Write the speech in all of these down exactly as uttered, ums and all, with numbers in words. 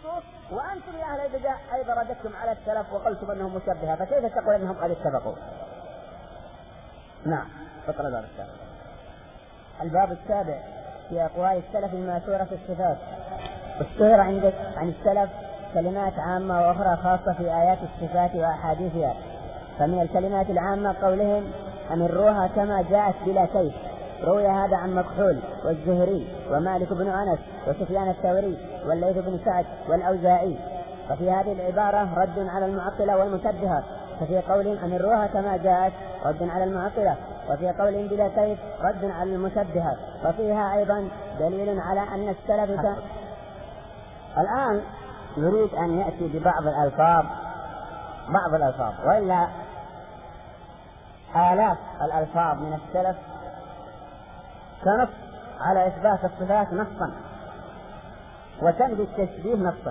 النصوص، وأنتم يا أهل البدع أيضا رددتم على السلف وقلتم أنهم مشبهة، فكيف تقول أنهم قد اتفقوا؟ نعم. فقرة دار السابع. الباب السابع في أقوال السلف الماثورة في الصفات. اشتهر عندك عن السلف كلمات عامة وأخرى خاصة في آيات الصفات وأحاديثها. فمن الكلمات العامة قولهم أمروها كما جاءت بلا كيف. روي هذا عن مكحول والزهري ومالك بن أنس وسفيان الثوري والليث بن سعد والأوزاعي. ففي هذه العبارة رد على المعطلة والمشبهة، ففي قولهم أمروها كما جاءت رد على المعطلة، وفي قولهم بلا كيف رد على المشبهة. ففيها أيضا دليل على أن السلف ك... الآن يريد أن يأتي ببعض الألفاظ بعض الألفاظ وإلا آلاف الألفاظ من السلف كنص على إثبات الصفات نصا وتنفي التشبيه نصا،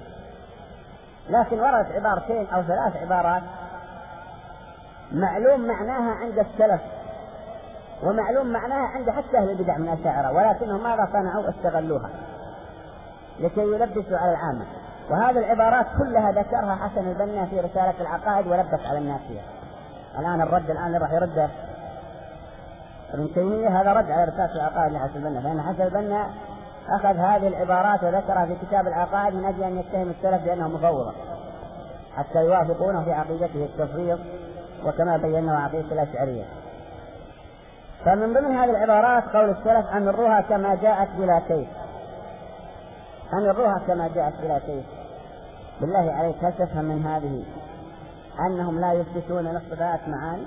لكن وردت عبارتين أو ثلاث عبارات معلوم معناها عند السلف ومعلوم معناها عند حتى أهل البدع من الأشاعرة، ولكنهم ماذا صنعوا؟ استغلوها لكي يلبسوا على العامة. وهذه العبارات كلها ذكرها حسن البنا في رسالة العقائد ولبس على الناس فيها. الآن الرد الآن راح يرده ابن تيمية، هذا رد على رسالة العقائد لحسن البنا، فإن حسن البنا أخذ هذه العبارات وذكرها في كتاب العقائد من أجل أن يتهم السلف بأنه مفوضة حتى يوافقونه في عقيدته التفريط وكما بيناه عقيدة الأشعرية. فمن ضمن هذه العبارات قول السلف أمروها كما جاءت بلا كيف. أمروها كما جاءت بلا كيف، بالله عليك هل تفهم من هذه أنهم لا يثبتون للصفات معاني؟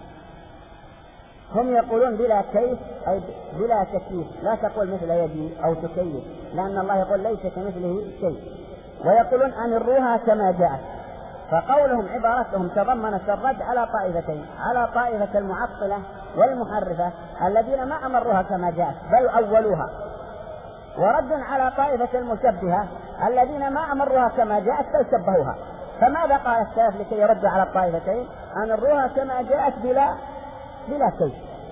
هم يقولون بلا كيف أي بلا تكييف، لا تقول مثل يدي أو تكيف، لأن الله يقول ليس كمثله شيء. ويقولون أمروها كما جاءت، فقولهم عبارتهم تضمنت الرد على طائفتين، على طائفة المعطلة والمحرفة الذين ما أمروها كما جاءت بل أولوها، ورد على طائفة المشبهة الذين ما أمروها كما جاءت بل شبهوها. فماذا قال السلف لكي يرد على الطائفتين؟ أمروها كما جاءت بلا بلا كيف.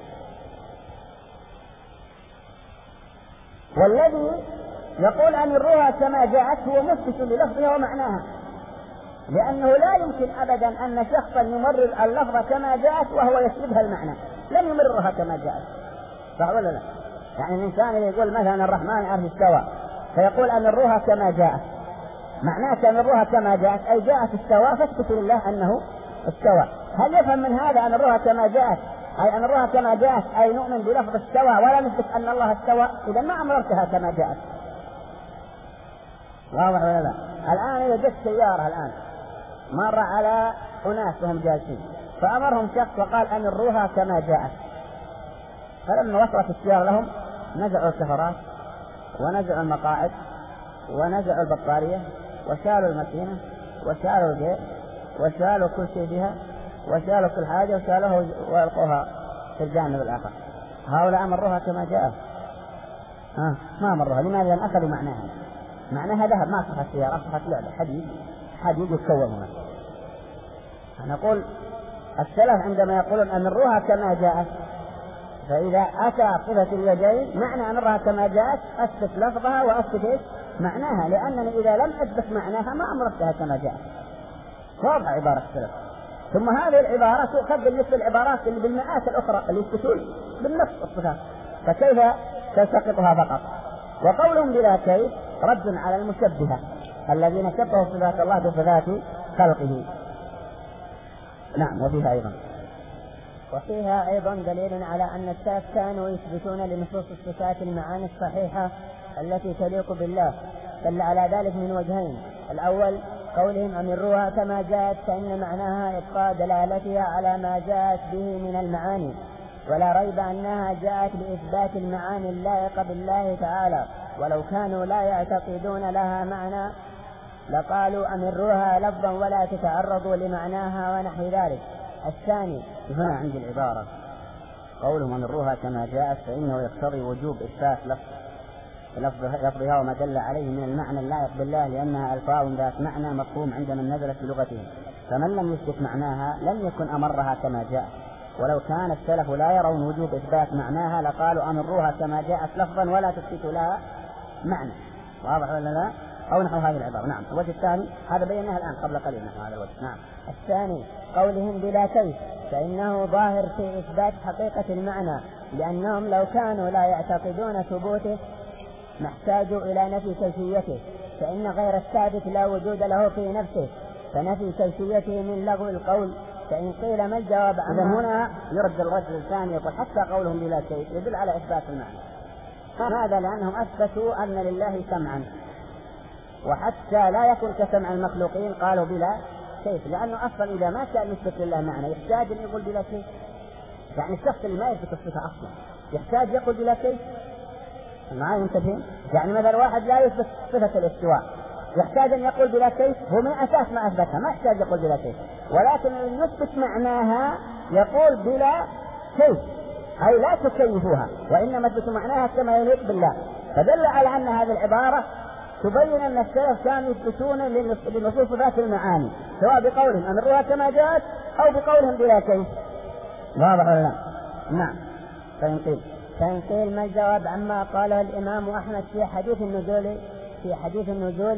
والذي يقول أمروها كما جاءت هو مثبت للفظها ومعناها، لأنه لا يمكن أبدا أن شخصا يمرر اللفظة كما جاءت وهو يشبهها المعنى، لم يمررها كما جاءت، صح ولا لا؟ يعني الإنسان يقول مثلا الرحمن عرش استوى فيقول أمروها كما جاءت، معناه أمروها كما جاءت أي جاءت استوى فاثبت لله أنه استوى. هل يفهم من هذا أمروها كما جاءت أي أمروها كما جاءت أي نؤمن بلفظ استوى ولا نثبت أن الله استوى؟ إذا ما أمرتها كما جاءت، واضح ولا لا؟ الآن إذا جت سيارة الآن مر على أناس وهم جالسين فأمرهم شخص وقال أمروها كما جاءت، فلما وصلت السيارة لهم نزعوا السفرات ونزعوا المقاعد ونزعوا البطارية وشالوا الماكينة وشالوا الجير وشالوا كل شيء بها وشالوا كل حاجة وشالوها وألقوها في الجانب الآخر. هؤلاء أمروها كما جاءت؟ ها ما أمروها. لماذا؟ لأن أخذوا معناها، معناها ذهب، ما أصبحت سيارة، أصبحت لعبة حديد حديد يتكون هنا. نقول السلف عندما يقولون أمروها كما جاءت، فإذا أتى صفة اليدين معنى أمرها كما جاءت أثبت لفظها وأثبت معناها، لأنني إذا لم أثبت معناها ما أمرتها كما جاءت. واضح عبارة السلف. ثم هذه العبارة تؤخذ بالنسبة للعبارات اللي بالمئات الأخرى اللي يثبتون بالنص الصفات، فكيف تلتقطها فقط؟ وقولهم بلا كيف رد على المشبهة الذين شبهوا صفات الله بصفات خلقه. نعم. وفيها أيضا وفيها أيضا دليل على أن السلف كانوا يثبتون لنصوص الصفات المعاني الصحيحة التي تليق بالله، دل على ذلك من وجهين. الأول قولهم أمروها كما جاءت، فإن معناها إبقاء دلالتها على ما جاءت به من المعاني، ولا ريب أنها جاءت لإثبات المعاني اللائقة بالله تعالى، ولو كانوا لا يعتقدون لها معنى لقالوا أمروها لفظا ولا تتعرضوا لمعناها ونحو ذلك. الثاني هنا عند العبارة قولهم أمروها كما جاءت فإنه يقتضي وجوب إثبات لفظها وما دل عليه من المعنى اللائق بالله، لأنها ألفاظ ذات معنى مفهوم عند من نزلت بلغتهم، فمن لم يثبت معناها لم يكن أمرها كما جاءت. ولو كان السلف لا يرون وجوب إثبات معناها لقالوا أمروها كما جاءت لفظا ولا تثبت لها معنى. واضح ولا لا؟ أو نحو هذه العبارة. نعم. الوجه الثاني هذا بيناه الآن قبل قليل نحو هذا الوجه. نعم. الثاني قولهم بلا كيف، فإنه ظاهر في إثبات حقيقة المعنى، لأنهم لو كانوا لا يعتقدون ثبوته ما احتاجوا إلى نفي كيفيته، فإن غير الثابت لا وجود له في نفسه، فنفي كيفيته من لغو القول. فإن قيل ما الجواب عنه؟ إذن هنا يرد الرجل الثاني يقول حتى قولهم بلا كيف يدل على إثبات المعنى. ماذا؟ لأنهم أثبتوا أن لله سمعا، وحتى لا يكون كسمع المخلوقين قالوا بلا كيف، لأنه أصلا إذا ما كان يثبت لله معنى يحتاج أن يقول بلا كيف. يعني الشخص اللي ما يثبت الصفة أصلا يحتاج يقول بلا كيف. معايا منتبهين؟ يعني مثلا واحد لا يثبت صفة الاستواء يحتاج أن يقول بلا كيف، هو من أساس ما أثبتها ما يحتاج يقول بلا كيف، ولكن اللي يثبت معناها يقول بلا كيف، أي لا تكيفوها وإنما تثبت معناها كما يليق بالله. فدل على أن هذه العبارة تبين أن السلف كانوا يثبتون لنصوص ذات المعاني سواء بقولهم أمروها كما جاءت أو بقولهم بلا كيف. واضح ولا لا؟ نعم. فإن قيل فإن قيل ما الجواب عما قاله الإمام أحمد في حديث النزول في حديث النزول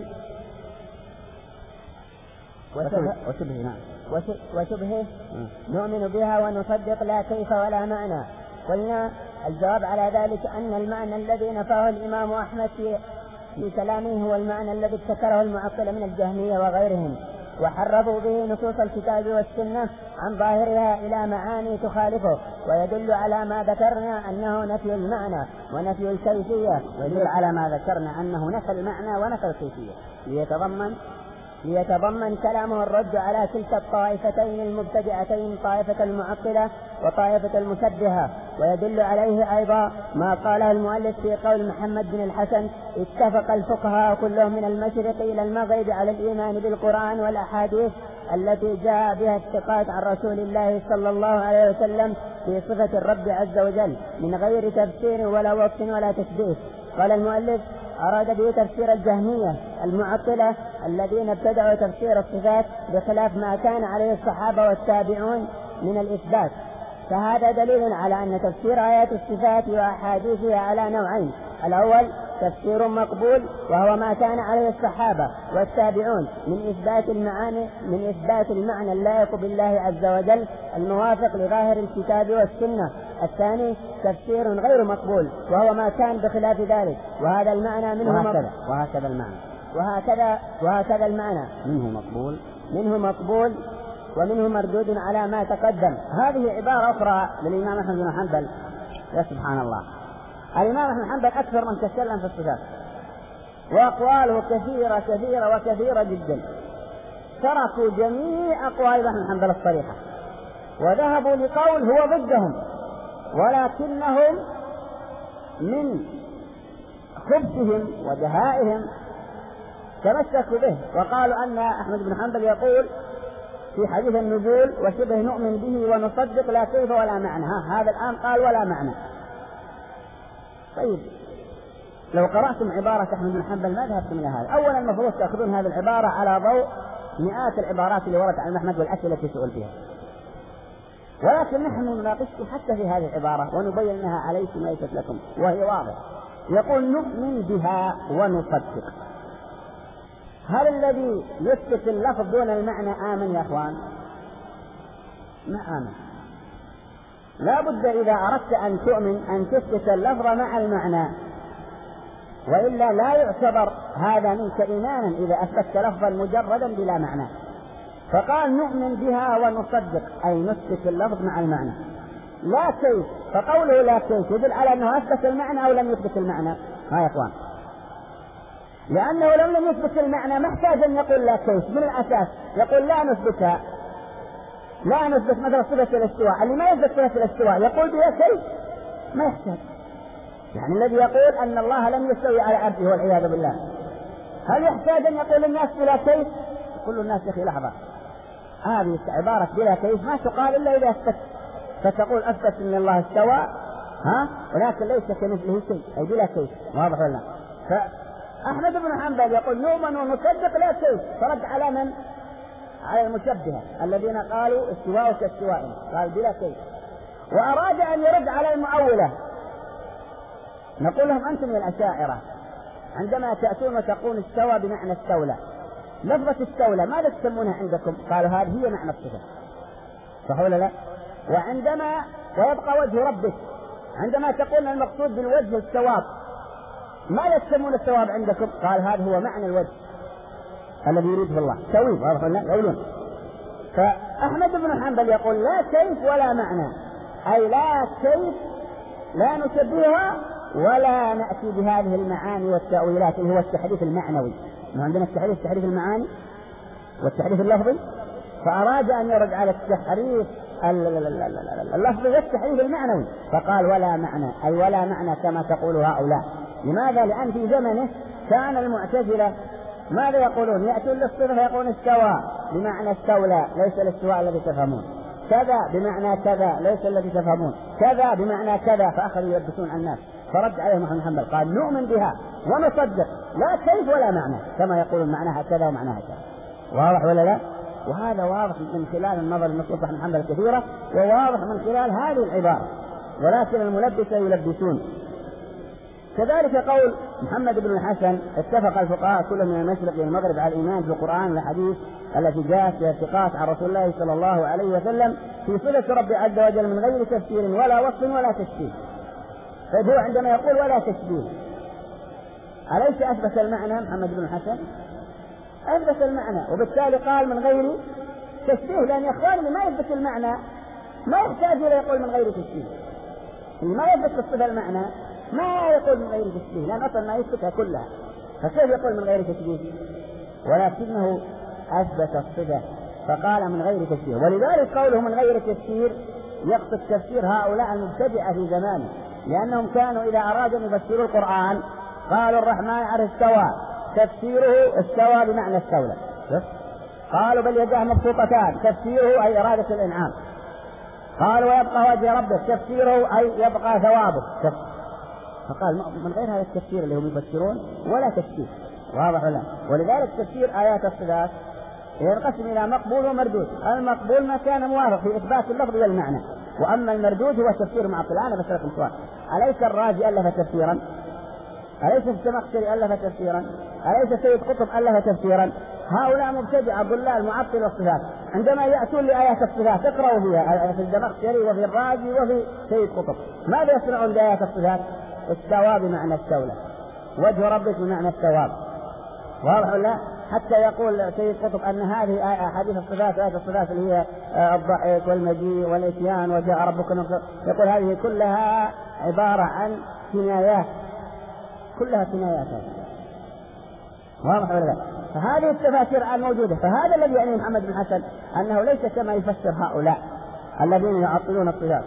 وشبهه نعم وشبهه نؤمن بها ونصدق لا كيف ولا معنى. قلنا الجواب على ذلك أن المعنى الذي نفاه الإمام أحمد في في كلامه هو المعنى الذي ابتكره المعطلة من الجهمية وغيرهم، وحرفوا به نصوص الكتاب والسنة عن ظاهرها إلى معاني تخالفه، ويدل على ما ذكرنا أنه نفي المعنى ونفي الكيفية. ويدل على ما ذكرنا أنه نفي المعنى ونفي الكيفية ليتضمن ليتضمن كلامه الرد على تلك الطائفتين المبتدعتين، طائفة المعطلة وطائفة المشبهة. ويدل عليه أيضا ما قاله المؤلف في قول محمد بن الحسن: اتفق الفقهاء كلهم من المشرق إلى المغرب على الإيمان بالقرآن والأحاديث التي جاء بها الثقات عن رسول الله صلى الله عليه وسلم في صفة الرب عز وجل من غير تفسير ولا وصف ولا تشبيه. قال المؤلف: أراد به تفسير الجهمية المعطلة الذين ابتدعوا تفسير الصفات بخلاف ما كان عليه الصحابة والتابعون من الإثبات. فهذا دليل على أن تفسير آيات الصفات وأحاديثها على نوعين: الأول تفسير مقبول وهو ما كان عليه الصحابة والتابعون من إثبات المعاني من إثبات المعنى اللائق بالله عز وجل الموافق لظاهر الكتاب والسنة. الثاني تفسير غير مقبول وهو ما كان بخلاف ذلك، وهذا المعنى منه وهكذا وهكذا المعنى وهكذا وهكذا المعنى منه مقبول منه مقبول ومنه مردود على ما تقدم. هذه عبارة أخرى للإمام أحمد بن حنبل. يا سبحان الله، الإمام أحمد بن حنبل أكثر من تكلم في الصفات وأقواله كثيرة كثيرة وكثيرة جدا، تركوا جميع أقوال ابن حنبل الصريحة وذهبوا لقول هو ضدهم، ولكنهم من خبثهم ودهائهم تمسكوا به وقالوا أن أحمد بن حنبل يقول في حديث النزول: وشبه نؤمن به ونصدق لا كيف ولا معنى. ها هذا الآن قال ولا معنى. طيب لو قرأتم عبارة أحمد بن حنبل ما ذهبتم إلى هذا؟ أولا المفروض تأخذون هذه العبارة على ضوء مئات العبارات اللي وردت عن أحمد والأسئلة التي سئل فيها، ولكن نحن نناقشكم حتى في هذه العبارة ونبينها عليكم ليست لكم وهي واضحة. يقول: نؤمن بها ونصدق. هل الذي يثبت اللفظ دون المعنى آمن يا أخوان؟ ما آمن. لا بد إذا أردت أن تؤمن أن تثبت اللفظ مع المعنى، وإلا لا يعتبر هذا منك إيمانا إذا أثبت لفظا مجردا بلا معنى. فقال: نؤمن بها ونصدق، أي نثبت اللفظ مع المعنى لا كيف. فقوله لا كيف يدل على أنه أثبت المعنى أو لم يثبت المعنى. ها يا أخوان، لأنه لم لم يثبت المعنى ما احتاج أن يقول لا كيف من الأساس، يقول لا نثبتها، لا نثبت مثلا صفة الاستواء. اللي ما يثبت صفة الاستواء يقول بها كيف؟ ما يحتاج. يعني الذي يقول أن الله لم يستوي على عرشه والعياذ بالله، هل يحتاج أن يقول الناس بلا كيف؟ يقول الناس: يا أخي لحظة، هذه عبارة بلا كيف ما تقال إلا إذا أثبت. فتقول أثبت أن الله استوى ها ولكن ليس كمثله شيء، أي بلا كيف. واضح ولا؟ فأحمد بن حنبل يقول: نؤمن ونصدق لا كيف. فرد على من؟ على المشبهة الذين قالوا استواء كاستواء، قال بلا كيف. وأراد أن يرد على المؤولة، نقول لهم: أنتم من الأشاعرة عندما تأتون وتقول استوى بمعنى استولى، لفظة استولى ماذا تسمونها عندكم؟ قالوا هذه هي معنى الصفة، صح ولا لا؟ وعندما ويبقى وجه ربك، عندما تقول المقصود بالوجه الثواب، ماذا تسمون الثواب عندكم؟ قال هذا هو معنى الوجه الذي يريده الله، سوي، واضح ولا لا؟ يقولون. فأحمد بن حنبل يقول لا كيف ولا معنى، أي لا كيف لا نشبهها ولا نأتي بهذه المعاني والتأويلات اللي هو التحريف المعنوي. عندنا التحريف التحريف المعاني والتحريف اللفظي، فأراد أن يرد على التحريف اللفظي والتحريف المعنوي، فقال ولا معنى، أي ولا معنى كما تقول هؤلاء. لماذا؟ لأن في زمنه كان المعتزلة ماذا يقولون؟ يأتون للصفة يقولون استوى بمعنى استولى ليس الاستواء الذي تفهمون، كذا بمعنى كذا ليس الذي تفهمون، كذا بمعنى كذا، فأخذوا يلبسون على الناس. فرد عليهم أحمد بن حنبل قال نؤمن بها ونصدق لا كيف ولا معنى، كما يقولون معناها كذا ومعناها كذا. واضح ولا لا؟ وهذا واضح من خلال النظر لنصوص أحمد بن حنبل كثيرة، وواضح من خلال هذه العبارة، ولكن الملبسة يلبسون. كذلك قول محمد بن الحسن اتفق الفقهاء كلهم من المشرق إلى المغرب على الإيمان بالقرآن والحديث التي جاءت بارتقاء عن رسول الله صلى الله عليه وسلم في صفة رب عز وجل من غير تفسير ولا وصف ولا تشبيه. فهو عندما يقول ولا تشبيه أليس أثبت المعنى محمد بن الحسن؟ أثبت المعنى، وبالتالي قال من غير تشبيه، لأن يا إخواني ما يثبت المعنى ما يحتاج إلى يقول من غير تشبيه، اللي ما يثبت الصفة المعنى ما يقول من غير تشبيه، لأن أصلا ما يثبتها كلها، فكيف يقول من غير تشبيه؟ ولكنه أثبت الصفة فقال من غير تشبيه. ولذلك قوله من غير تفسير يقصد تفسير هؤلاء المبتدعة في زمانه، لأنهم كانوا إذا أرادوا أن يفسروا القرآن قالوا الرحمن على استوى، تفسيره استوى بمعنى استولى. قالوا بل يداه مبسوطتان، تفسيره أي إرادة الإنعام. قالوا ويبقى وجه ربك، تفسيره أي يبقى ثوابه. فقال من غير هذا التفسير اللي هم يفسرون ولا تفسير، واضح ولا؟ ولذلك تفسير آيات الصفات ينقسم إلى مقبول ومردود. المقبول ما كان موافق في إثبات اللفظ والمعنى، وأما المردود هو تفسير معطل. أنا بسألكم سؤال، أليس الرازي ألف تفسيرا؟ أليس الزمخشري ألف تفسيرا؟ أليس سيد قطب ألف تفسيرا؟ هؤلاء مبتدعة ضلال معطل الصفات، عندما يأتون لآيات الصفات اقرأوا فيها في الزمخشري وفي الرازي وفي سيد قطب ماذا يصنعون بآيات الصفات؟ استوى بمعنى استولى، وجه ربك بمعنى الثواب، واضح ولا؟ حتى يقول سيد قطب أن هذه حديث الصفات وآيات الصفات اللي هي الضحك والمجيء والإتيان وجاء ربك نقصر، يقول هذه كلها عبارة عن كنايات، كلها كنايات، واضح ولا لا؟ فهذه التفاسير الموجودة. فهذا الذي يعني محمد بن حسن أنه ليس كما يفسر هؤلاء الذين يعطلون الصفات.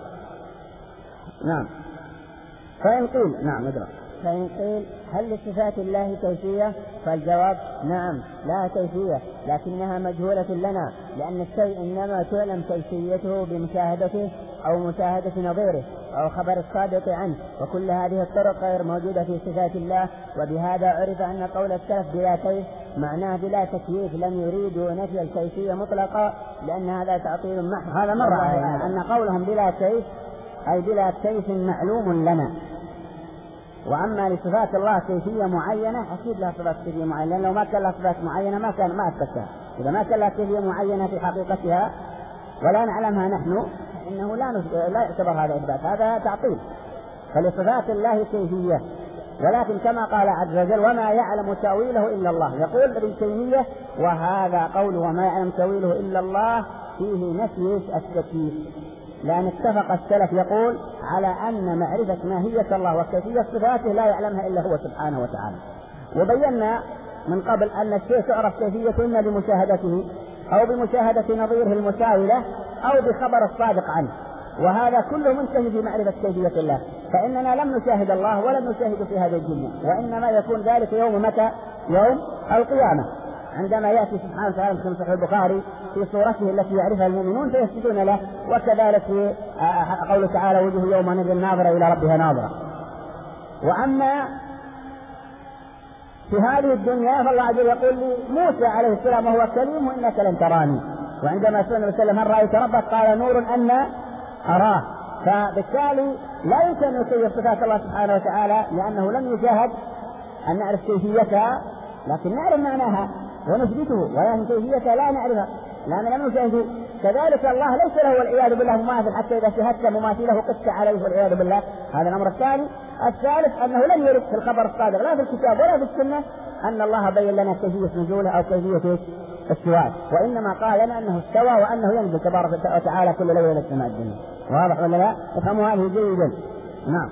نعم. فإن قيل نعم ندرك فإن قيل هل لصفات الله كيفية؟ فالجواب نعم لا كيفية، لكنها مجهولة لنا، لأن الشيء إنما تعلم كيفيته بمشاهدته أو مشاهدة نظيره أو خبر الصادق عنه، وكل هذه الطرق غير موجودة في صفات الله. وبهذا عرف أن قول السلف بلا كيف معناه بلا تكييف، لم يريدوا نفي الكيفية مطلقا، لأن هذا تعطيل محض. هذا مرة يعني أن قولهم بلا كيف أي بلا كيف معلوم لنا. وأما لصفات الله كيفية معينة أكيد لها صفات كيفية معينة، لأن لو ما كان لها صفات معينة ما كان ما أثبتها. إذا ما كان لها كيفية معينة في حقيقتها ولا نعلمها نحن إنه لا لا يعتبر هذا إثبات، هذا تعطيل. فلصفات الله كيفية، ولكن كما قال عز وجل وما يعلم تأويله إلا الله. يقول ابن تيمية وهذا قوله وما يعلم تأويله إلا الله فيه نفي التكييف، لأن اتفق السلف يقول على أن معرفة ماهية الله وكيفية صفاته لا يعلمها إلا هو سبحانه وتعالى. وبينا من قبل أن الشيء تعرف كيفيته إما بمشاهدته أو بمشاهدة نظيره المساوي أو بخبر الصادق عنه، وهذا كله منتهي في معرفة كيفية الله. فإننا لم نشاهد الله ولم نشاهد في هذه الدنيا، وإنما يكون ذلك يوم متى؟ يوم القيامة، عندما يأتي سبحانه وتعالى في صحيح البخاري في صورته التي يعرفها المؤمنون فيسجدون له، وكذلك في قوله تعالى وجوه يومئذ ناظرة إلى ربها ناظرة. وأما في هذه الدنيا فالله عز وجل يقول لموسى عليه السلام وهو كليم إنك لن تراني، وعندما سئل النبي صلى الله عليه وسلم هل رأيت ربك قال نور أن أراه. فبالتالي لا يمكن أن يكيف صفات الله سبحانه وتعالى لأنه لم يشاهد أن نعرف كيفيتها، لكن نعرف معناها ونثبته، ولكن كيفيتها لا نعرفها لا نعلم كيفية. كذلك الله ليس له والعياذ بالله مماثل، حتى إذا شهدت مماثله قست عليه والعياذ بالله. هذا الأمر الثاني. الثالث أنه لم يرد في الخبر الصادق لا في الكتاب ولا في السنة أن الله بين لنا كيفية نزوله أو كيفية استواء، وإنما قال لنا أنه استوى وأنه ينزل تبارك وتعالى كل ليلة إلى السماء الدنيا. واضح ولا لا؟ افهموا هذه جيدا. نعم.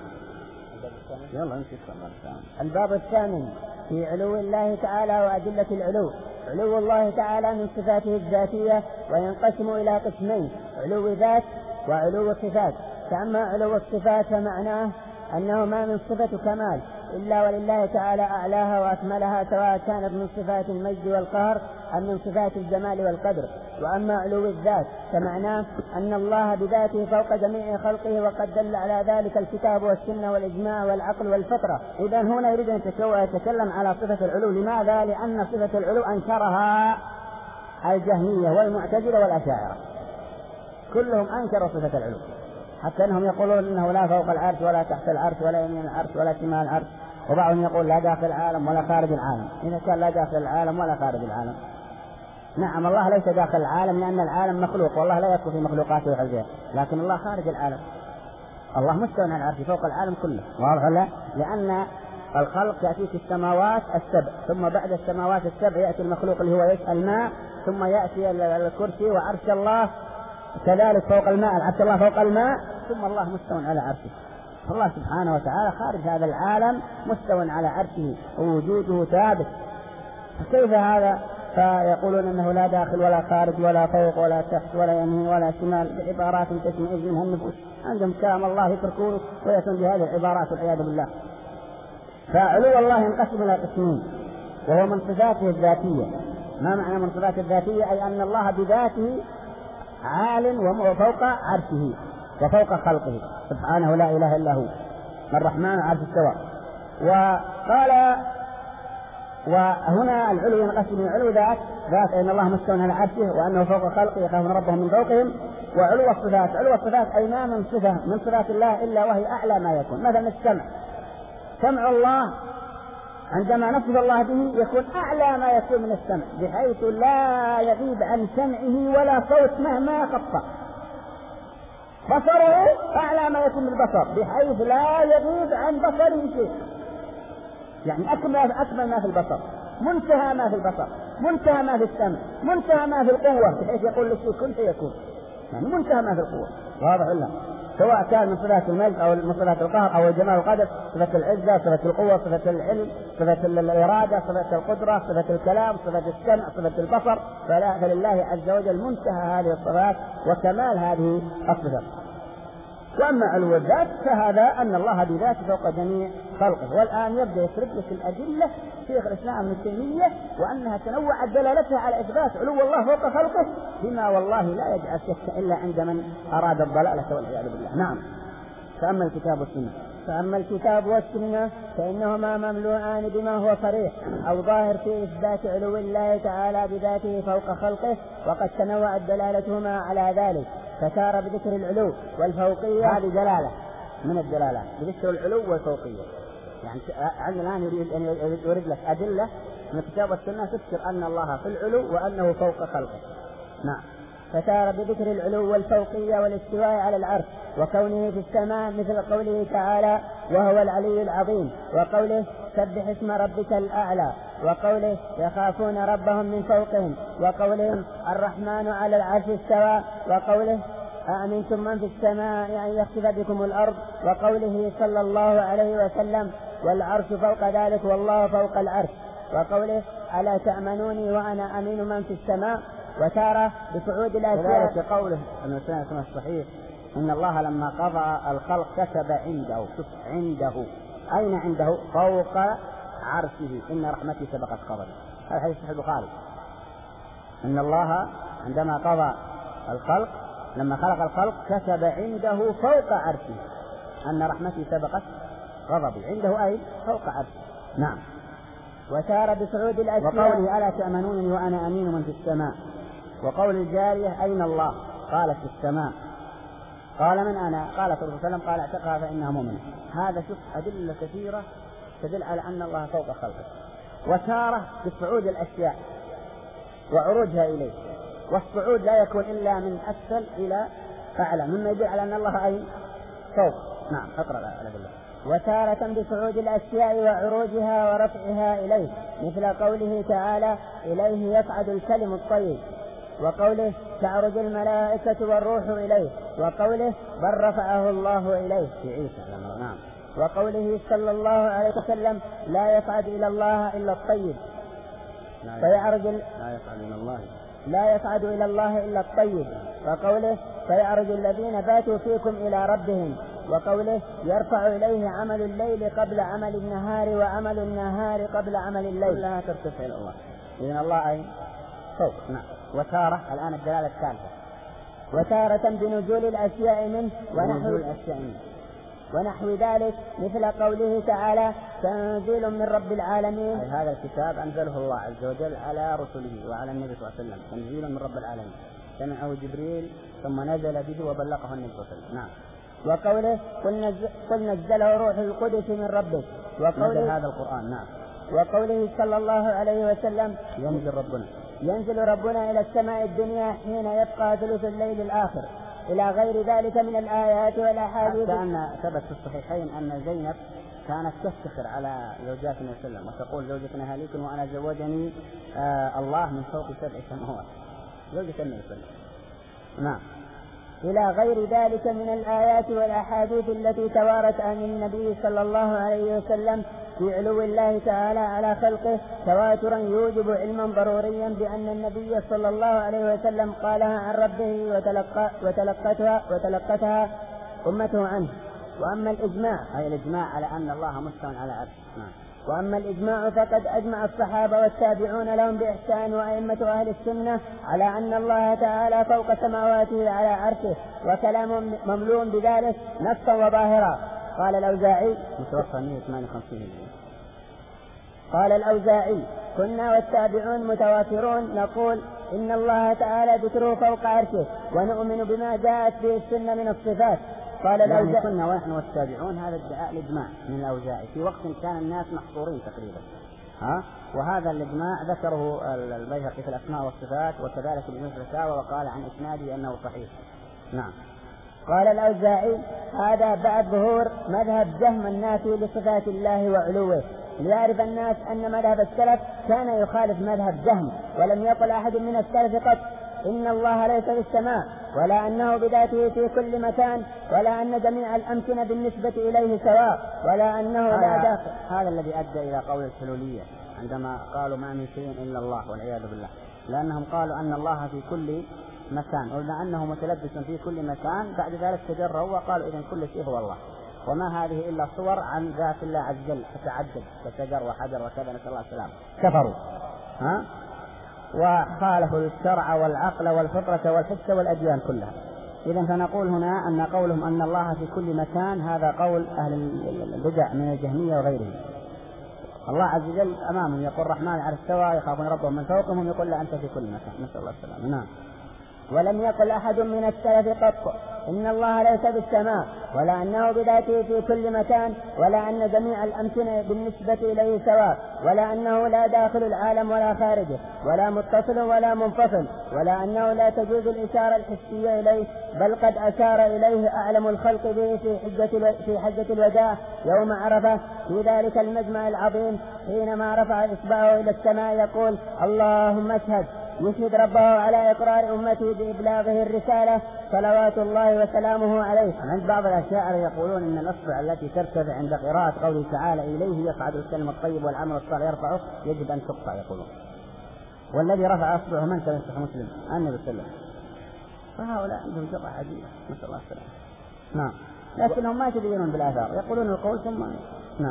يلا الباب الثامن في علو الله تعالى وأدلة العلو. علو الله تعالى من صفاته الذاتية وينقسم إلى قسمين: علو ذات وعلو الصفات. فأما علو الصفات فمعناه أنه ما من صفة كمال إلا ولله تعالى أعلاها وأكملها، سواء كانت من صفات المجد والقهر أم من صفات الجمال والقدر. وأما علو الذات فمعناه أن الله بذاته فوق جميع خلقه، وقد دل على ذلك الكتاب والسنة والإجماع والعقل والفطرة. إذا هنا يريد أن يتكلم على صفة العلو. لماذا؟ لأن صفة العلو أنكرها الجهمية والمعتزلة والأشاعرة، كلهم أنكروا صفة العلو، حتى أنهم يقولون إنه لا فوق العرش ولا تحت العرش ولا يمين العرش ولا شمال العرش، وبعضهم يقول لا داخل العالم ولا خارج العالم. إذا كان لا داخل العالم ولا خارج العالم، نعم الله ليس داخل العالم لأن العالم مخلوق، والله لا يدخل في مخلوقاته وحزيه، لكن الله خارج العالم. الله مستوى على العرش فوق العالم كله، واضح ولا؟ لأن الخلق يأتي في السماوات السبع، ثم بعد السماوات السبع يأتي المخلوق اللي هو الماء، ثم يأتي الكرسي وعرش الله كذلك فوق الماء، العرش الله فوق الماء، ثم الله مستوى على عرشه. الله سبحانه وتعالى خارج هذا العالم مستوى على عرشه ووجوده ثابت. فكيف هذا؟ فيقولون أنه لا داخل ولا خارج ولا فوق ولا تحت ولا يمين ولا شمال، بعبارات تشمئز منها النفوس. عندهم كلام الله يتركونه ويأتون بهذه العبارات والعياذ بالله. فعلو الله ينقسم إلى قسمين، وهو من صفاته الذاتية. ما معنى من صفاته الذاتية؟ أي أن الله بذاته عال وفوق عرشه وفوق خلقه سبحانه لا إله إلا هو الرحمن عرش استوى. وقال وهنا العلو ينقسم إلى علو ذات، ذات أن الله مستوى على عرشه وأنه فوق خلقه يخافون ربهم من فوقهم. وعلو الصفات، علو الصفات أي ما من صفة من صفات الله إلا وهي أعلى ما يكون. مثلا السمع، سمع الله عندما نصف الله به يكون أعلى ما يكون من السمع، بحيث لا يغيب عن سمعه ولا صوت مهما قطع. بصره أعلى ما يكون من البصر، بحيث لا يغيب عن بصره شيء، يعني أكمل أكمل ما في البصر، منتهى ما في البصر، منتهى ما في السمع، منتهى ما في القوة، بحيث يقول للشيء كن فيكون، يعني منتهى ما في القوة. واضح ولا؟ سواء كان من صفات المجد أو من صفات القهر أو الجمال والقدر، صفة العزة، صفة القوة، صفة العلم، صفة الإرادة، صفة القدرة، صفة الكلام، صفة السمع، صفة البصر، فلا فلله عز وجل منتهى هذه الصفات وكمال هذه الصفات. وأما علو الذات فهذا أن الله بذاته فوق جميع خلقه. والآن يبدأ يسرد لك الأدلة شيخ الإسلام ابن تيمية، وأنها تنوعت دلالتها على إثبات علو الله فوق خلقه، بما والله لا يجعل شك إلا عند من أراد الضلالة والعياذ بالله. نعم. فأما الكتاب والسنة فأما الكتاب والسنة فإنهما مملوءان بما هو صريح أو ظاهر في إثبات علو الله تعالى بذاته فوق خلقه، وقد تنوعت دلالتهما على ذلك، فتار بذكر العلو والفوقية. هذه دلالة من الدلالات بذكر العلو والفوقية، يعني عندنا الآن يريد أن يورد لك أدلة من الكتاب والسنة تذكر أن الله في العلو وأنه فوق خلقه. نعم. فتار بذكر العلو والفوقية والاستواء على العرش وكونه في السماء، مثل قوله تعالى وهو العلي العظيم، وقوله سبح اسم ربك الأعلى، وقوله يخافون ربهم من فوقهم، وقوله الرحمن على العرش استوى، وقوله أأمنتم من في السماء أن يخسف بكم الأرض، وقوله صلى الله عليه وسلم والعرش فوق ذلك والله فوق العرش، وقوله ألا تأمنوني وأنا أمين من في السماء. وتارة بصعود الأشياء كقوله أن سنة الصحيح إن الله لما قضى الخلق كتب عنده عنده أين عنده؟ فوق عرشه إن رحمتي سبقت غضبي. هذا حديث صحيح البخاري. إن الله عندما قضى الخلق لما خلق الخلق كتب عنده فوق عرشه أن رحمتي سبقت غضبي، عنده أي فوق عرشه. نعم. وسار بصعود الأشياء وقوله ألا تأمنوني وأنا أمين من في السماء، وقول الجارية أين الله؟ قالت في السماء. قال من أنا؟ قال صلى الله عليه وسلم قال اعتقها فإنها مؤمنة. هذا شوف أدلة كثيرة تدل على أن الله فوق خلقه، وتارة بصعود الأشياء وعروجها إليه، والصعود لا يكون إلا من أسفل إلى أعلى، مما يدل على أن الله أي فوق. نعم اقرأ على بالله. وتارة بصعود الأشياء وعروجها ورفعها إليه، مثل قوله تعالى إليه يصعد الكلم الطيب، وقوله تعرج الملائكة والروح إليه، وقوله بل رفعه الله إليه في عيسى. نعم. وقوله صلى الله عليه وسلم لا يصعد إلى الله إلا الطيب، فيعرج ال... لا يصعد إلى الله لا يصعد إلى الله إلا الطيب، وقوله فيعرج الذين باتوا فيكم إلى ربهم، وقوله يرفع إليه عمل الليل قبل عمل النهار وعمل النهار قبل عمل الليل. كلها ترتفع إلى الله، إذن الله أي فوق. نعم. وتارة الآن الدلالة الثالثة، وتارة بنزول الأشياء منه ونحو الأشياء منه ونحو ذلك، مثل قوله تعالى تنزيل من رب العالمين. أي هذا الكتاب أنزله الله عز وجل على رسله وعلى النبي صلى الله عليه وسلم، تنزيل من رب العالمين، سمعه جبريل ثم نزل به وبلغه النبي صلى الله عليه وسلم. نعم. وقوله قل نزله روح القدس من ربك، وقوله هذا القرآن. نعم. وقوله صلى الله عليه وسلم ينزل ربنا ينزل ربنا إلى السماء الدنيا حين يبقى ثلث الليل الآخر، إلى غير ذلك من الآيات والأحاديث. حتى أن ثبت في الصحيحين أن زينب كانت تفتخر على زوجات النبي صلى الله عليه وسلم وتقول زوجتنا هاليك وأنا زوجني آه الله من فوق سبع سماوات، زوجة النبي صلى الله عليه وسلم. نعم. إلى غير ذلك من الآيات والأحاديث التي توارت عن النبي صلى الله عليه وسلم في علو الله تعالى على خلقه تواترا يوجب علما ضروريا بأن النبي صلى الله عليه وسلم قالها عن ربه وتلقى وتلقتها وتلقتها أمته عنه. وأما الإجماع أي الإجماع على أن الله مستوى على عرشه. نعم. وأما الإجماع فقد أجمع الصحابة والتابعون لهم بإحسان وأئمة أهل السنة على أن الله تعالى فوق سماواته على عرشه، وكلام مملوء بذلك نصا وظاهرا. قال الأوزاعي متوفى مئة وثمانية وخمسين. قال الأوزاعي كنا والتابعون متوافرون نقول إن الله تعالى ذكره فوق عرشه ونؤمن بما جاءت به السنة من الصفات. قال الأوزاعي يعني كنا ونحن والتابعون، هذا ادعاء الإجماع من الأوزاعي في وقت كان الناس محصورين تقريبا، ها؟ وهذا الإجماع ذكره البيهقي في الأسماء والصفات، وكذلك ابن الفتاوى، وقال عن إسناده أنه صحيح. نعم. قال الأوزاعي هذا بعد ظهور مذهب جهم النافي لصفات الله وعلوه، ليعرف الناس أن مذهب السلف كان يخالف مذهب جهم، ولم يقل أحد من السلف قط إن الله ليس في السماء، ولا أنه بذاته في كل مكان، ولا أن جميع الأمكنة بالنسبة إليه سواء، ولا أنه لا داخل. هذا الذي أدى إلى قول الحلولية عندما قالوا ما من شيء إلا الله والعياذ بالله، لأنهم قالوا أن الله في كل مكان، وإذا أنه متلبس في كل مكان، بعد ذلك تجروا وقالوا إذن كل شيء هو الله، وما هذه إلا صور عن ذات الله عز وجل تتعدد كشجر وحجر وكذا، نسأل الله السلامة. كفروا ها وخالفوا الشرع والعقل والفطرة والحس والأديان كلها. إذن فنقول هنا أن قولهم أن الله في كل مكان هذا قول أهل البدع من الجهمية وغيرهم. الله عز وجل أمامهم يقول الرحمن على استوى يخافون ربهم من فوقهم، يقول لا أنت في كل مكان، نسأل الله السلامة. نعم. ولم يقل أحد من السلف قط إن الله ليس بالسماء، ولا أنه بذاته في كل مكان، ولا أن جميع الأمكنة بالنسبة إليه سواء، ولا أنه لا داخل العالم ولا خارجه، ولا متصل ولا منفصل، ولا أنه لا تجوز الإشارة الحسية إليه، بل قد أشار إليه أعلم الخلق به في حجة في حجة الوداع يوم عرفة في ذلك المجمع العظيم، حينما رفع إصبعه إلى السماء يقول اللهم اشهد، يشهد ربه على إقرار أمته بإبلاغه الرسالة صلوات الله وسلامه عليه. عند بعض الأشياء يقولون إن الأصبع التي ترتفع عند قراءة قوله تعالى إليه يصعد الكلم الطيب والعمل الصالح يرفعه يجب أن تقطع يقولون، والذي رفع أصبعه من كان يصح مسلم النبي صلى الله عليه وسلم. فهؤلاء عندهم جرأة عجيبة، نسأل الله السلامة. نعم. لكنهم ما يتدينون بالآثار، يقولون القول ثم نعم.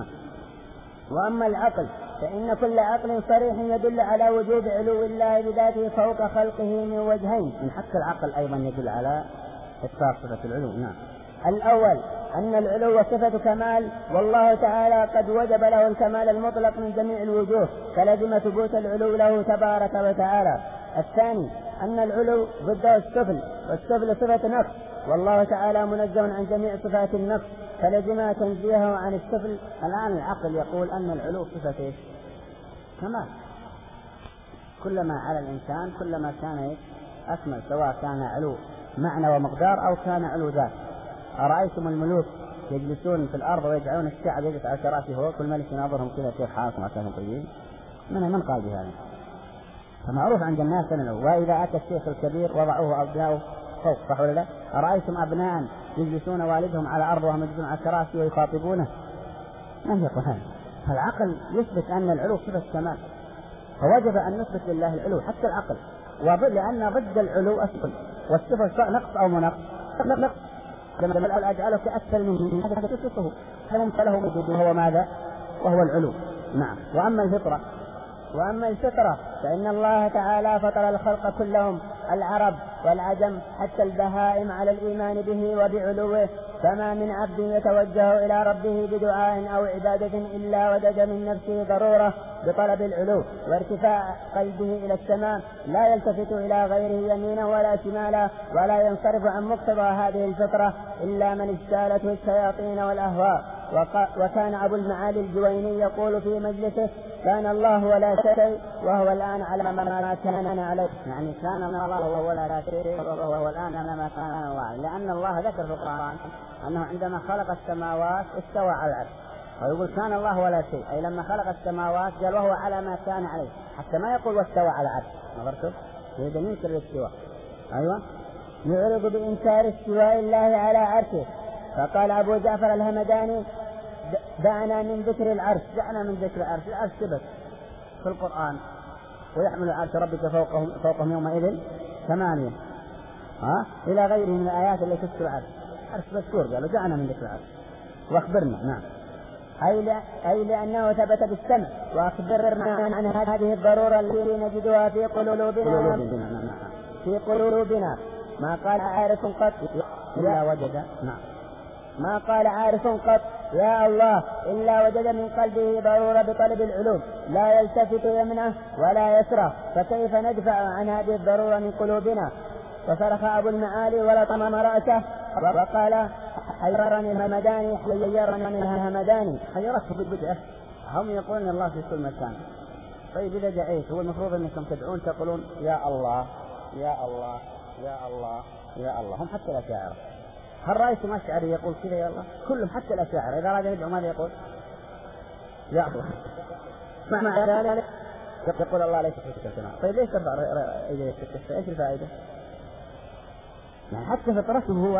وأما العقل فإن كل عقل صريح يدل على وجود علو الله بذاته فوق خلقه من وجهين. من حتى العقل أيضا يدل على إثبات صفة العلو. نعم. الأول أن العلو صفة كمال، والله تعالى قد وجب له الكمال المطلق من جميع الوجوه، فلزم ثبوت العلو له تبارك وتعالى. الثاني أن العلو ضده السفل، والسفل صفة نقص، والله تعالى منزه عن جميع صفات النقص، فلزم تنزيهه عن السفل. الآن العقل يقول أن العلو صفة إيش؟ كمال. كلما على الإنسان كلما كان أكمل، سواء كان علو معنى ومقدار أو كان علو ذات. أرأيتم الملوك يجلسون في الأرض ويجعلون الشعب يجلس على كراسيه، كل ملك يناظرهم كذا شيخ حاكم عشان طيبين، من من قال بهذا؟ فمعروف عند الناس أنه وإذا أتى الشيخ الكبير وضعوه أبناؤه فوق، صح ولا لا؟ أرأيتم أبناء يجلسون والدهم على الأرض وهم يجلسون على كراسي ويخاطبونه؟ من يقول هذا؟ فالعقل يثبت أن العلو صفة كمال، فوجب أن نثبت لله العلو حتى العقل، لأن ضد العلو السفل، والسفل نقص أو منقص؟ نقص. لما الأول أجعلك أكثر من هذا تصفه، فمن له مجد وهو ماذا؟ وهو العلو. نعم. وأما الفطرة وأما الفطرة فإن الله تعالى فطر الخلق كلهم، العرب والعجم حتى البهائم، على الإيمان به وبعلوه، فما من عبد يتوجه إلى ربه بدعاء أو عبادة إلا وجد من نفسه ضرورة بطلب العلو وارتفاع قلبه إلى السماء، لا يلتفت إلى غيره يمينا ولا شمالا، ولا ينصرف عن مقتضى هذه الفطرة إلا من اجتالته الشياطين والأهواء. وكان أبو المعالي الجويني يقول في مجلسه: كان الله ولا شيء وهو الآن على ما كان عليه. يعني كان الله ولا شيء وهو الآن على ما كان الله، لأن الله ذكر في القرآن أنه عندما خلق السماوات استوى على العرش، ويقول كان الله ولا شيء، أي لما خلق السماوات قال وهو على ما كان عليه، حتى ما يقول واستوى على العرش. نظرتوا يريد ينكر الاستواء. أيوة، يعرض بإنكار استواء الله على عرشه. فقال أبو جعفر الهمداني: دعنا من ذكر العرش. دعنا من ذكر العرش. العرش ثبت في القرآن: ويحمل العرش ربك فوقهم, فوقهم يومئذ ثمانية، ها إلى غيره من الآيات التي تذكر العرش. العرش مذكور، قالوا دعنا من ذكر العرش واخبرنا. نعم. أي, أي لأنه ثبت بالسمع، وأخبرنا عن هذه الضرورة التي نجدها في قلوبنا في قلوبنا ما قال عارف قط إلا وجد. نعم. ما قال عارف قط يا الله إلا وجد من قلبه ضرورة بطلب العلوم، لا يلتفت يمنه ولا يسره، فكيف ندفع عن هذه الضرورة من قلوبنا؟ وصرخ أبو المعالي ولطم رأسه وقال: حيرني الهمداني حيرني من الهمداني. حيرته بالبدعة. هم يقولون الله في كل مكان. طيب إذا دعيت هو المفروض أنكم تدعون تقولون يا الله يا الله يا الله يا الله. هم حتى الأشاعرة، هل رأيتم أشعري يقول كذا يا الله؟ كلهم حتى الأشاعرة إذا أراد يدعو ماذا يقول؟ يا الله. ما معنى ذلك؟ يقول الله ليس في السماء. طيب ليش ترفع إيديه في السماء؟ إيش الفائدة؟ يعني حتى فطرته هو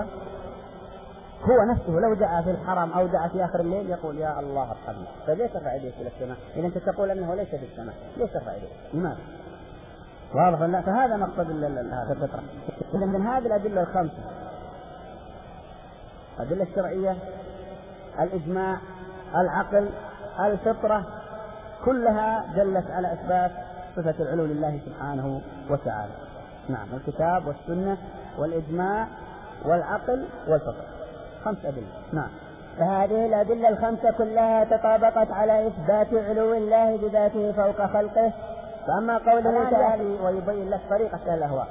هو نفسه لو دعا في الحرم أو دعا في آخر الليل يقول يا الله ارحمني. فليش ترفع إيديه إلى السماء؟ إذا أنت تقول أنه ليس في السماء، ليش ترفع إيديه؟ لماذا؟ واضح ولا؟ فهذا مقصد هذا الفطرة. إذا من هذه الأدلة الخمسة، الأدلة الشرعية، الإجماع، العقل، الفطرة، كلها دلت على إثبات صفة العلو لله سبحانه وتعالى. نعم، الكتاب والسنة والإجماع والعقل والفطرة، خمس أدلة. نعم. فهذه الأدلة الخمسة كلها تطابقت على إثبات علو الله بذاته فوق خلقه. فأما قوله تعالى ويبين لك طريقة أهل الأهواء،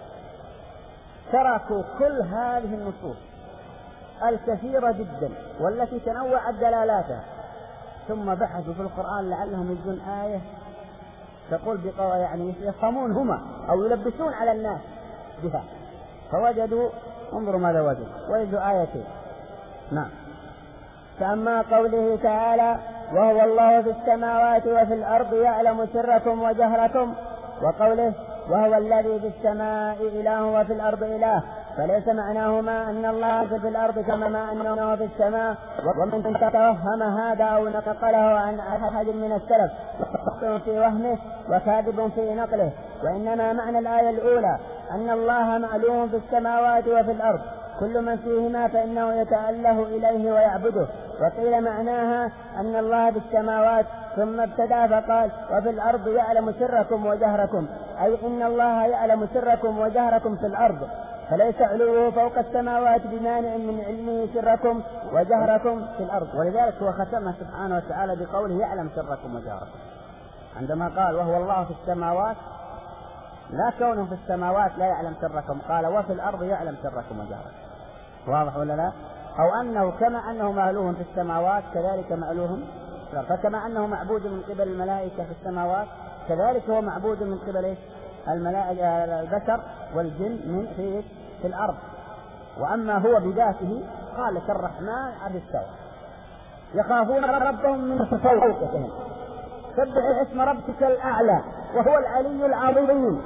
تركوا كل هذه النصوص الكثيرة جدا والتي تنوعت دلالاتها، ثم بحثوا في القرآن لعلهم يجدون آية تقول بقوة يعني يفهمون هما أو يلبسون على الناس بها، فوجدوا انظروا ماذا وجدوا، وجدوا آيتين. نعم. فأما قوله تعالى: وهو الله في السماوات وفي الأرض يعلم سركم وجهركم، وقوله: وهو الذي في السماء إله وفي الأرض إله، فليس معناهما أن الله في الأرض كما أنه في السماء. ومن توهم هذا أو نقله عن أحد من السلف فخطئ في وهمه وكاذب في نقله، وإنما معنى الآية الأولى أن الله معلوم في السماوات وفي الأرض، كل من فيهما فإنه يتأله إليه ويعبده. وقيل معناها أن الله في السماوات، ثم ابتدأ فقال: وفي الأرض يعلم سركم وجهركم، أي إن الله يعلم سركم وجهركم في الأرض، فليس علوه فوق السماوات بمانع من علمه سركم وجهركم في الأرض. ولذلك هو ختمها سبحانه وتعالى بقوله يعلم سركم وجهركم، عندما قال وهو الله في السماوات لا كونه في السماوات لا يعلم سركم، قال وفي الأرض يعلم سركم وجهركم. واضح ولا لا؟ أو أنه كما أنه مألوه في السماوات كذلك مألوه، فكما أنه معبود من قبل الملائكة في السماوات كذلك هو معبود من قبل الملائكة البشر والجن من في, في الأرض. وأما هو بذاته قال كالرحمن عرش استوى، يخافون ربهم من فوقهم، سبح اسم ربك الأعلى وهو العلي العظيم.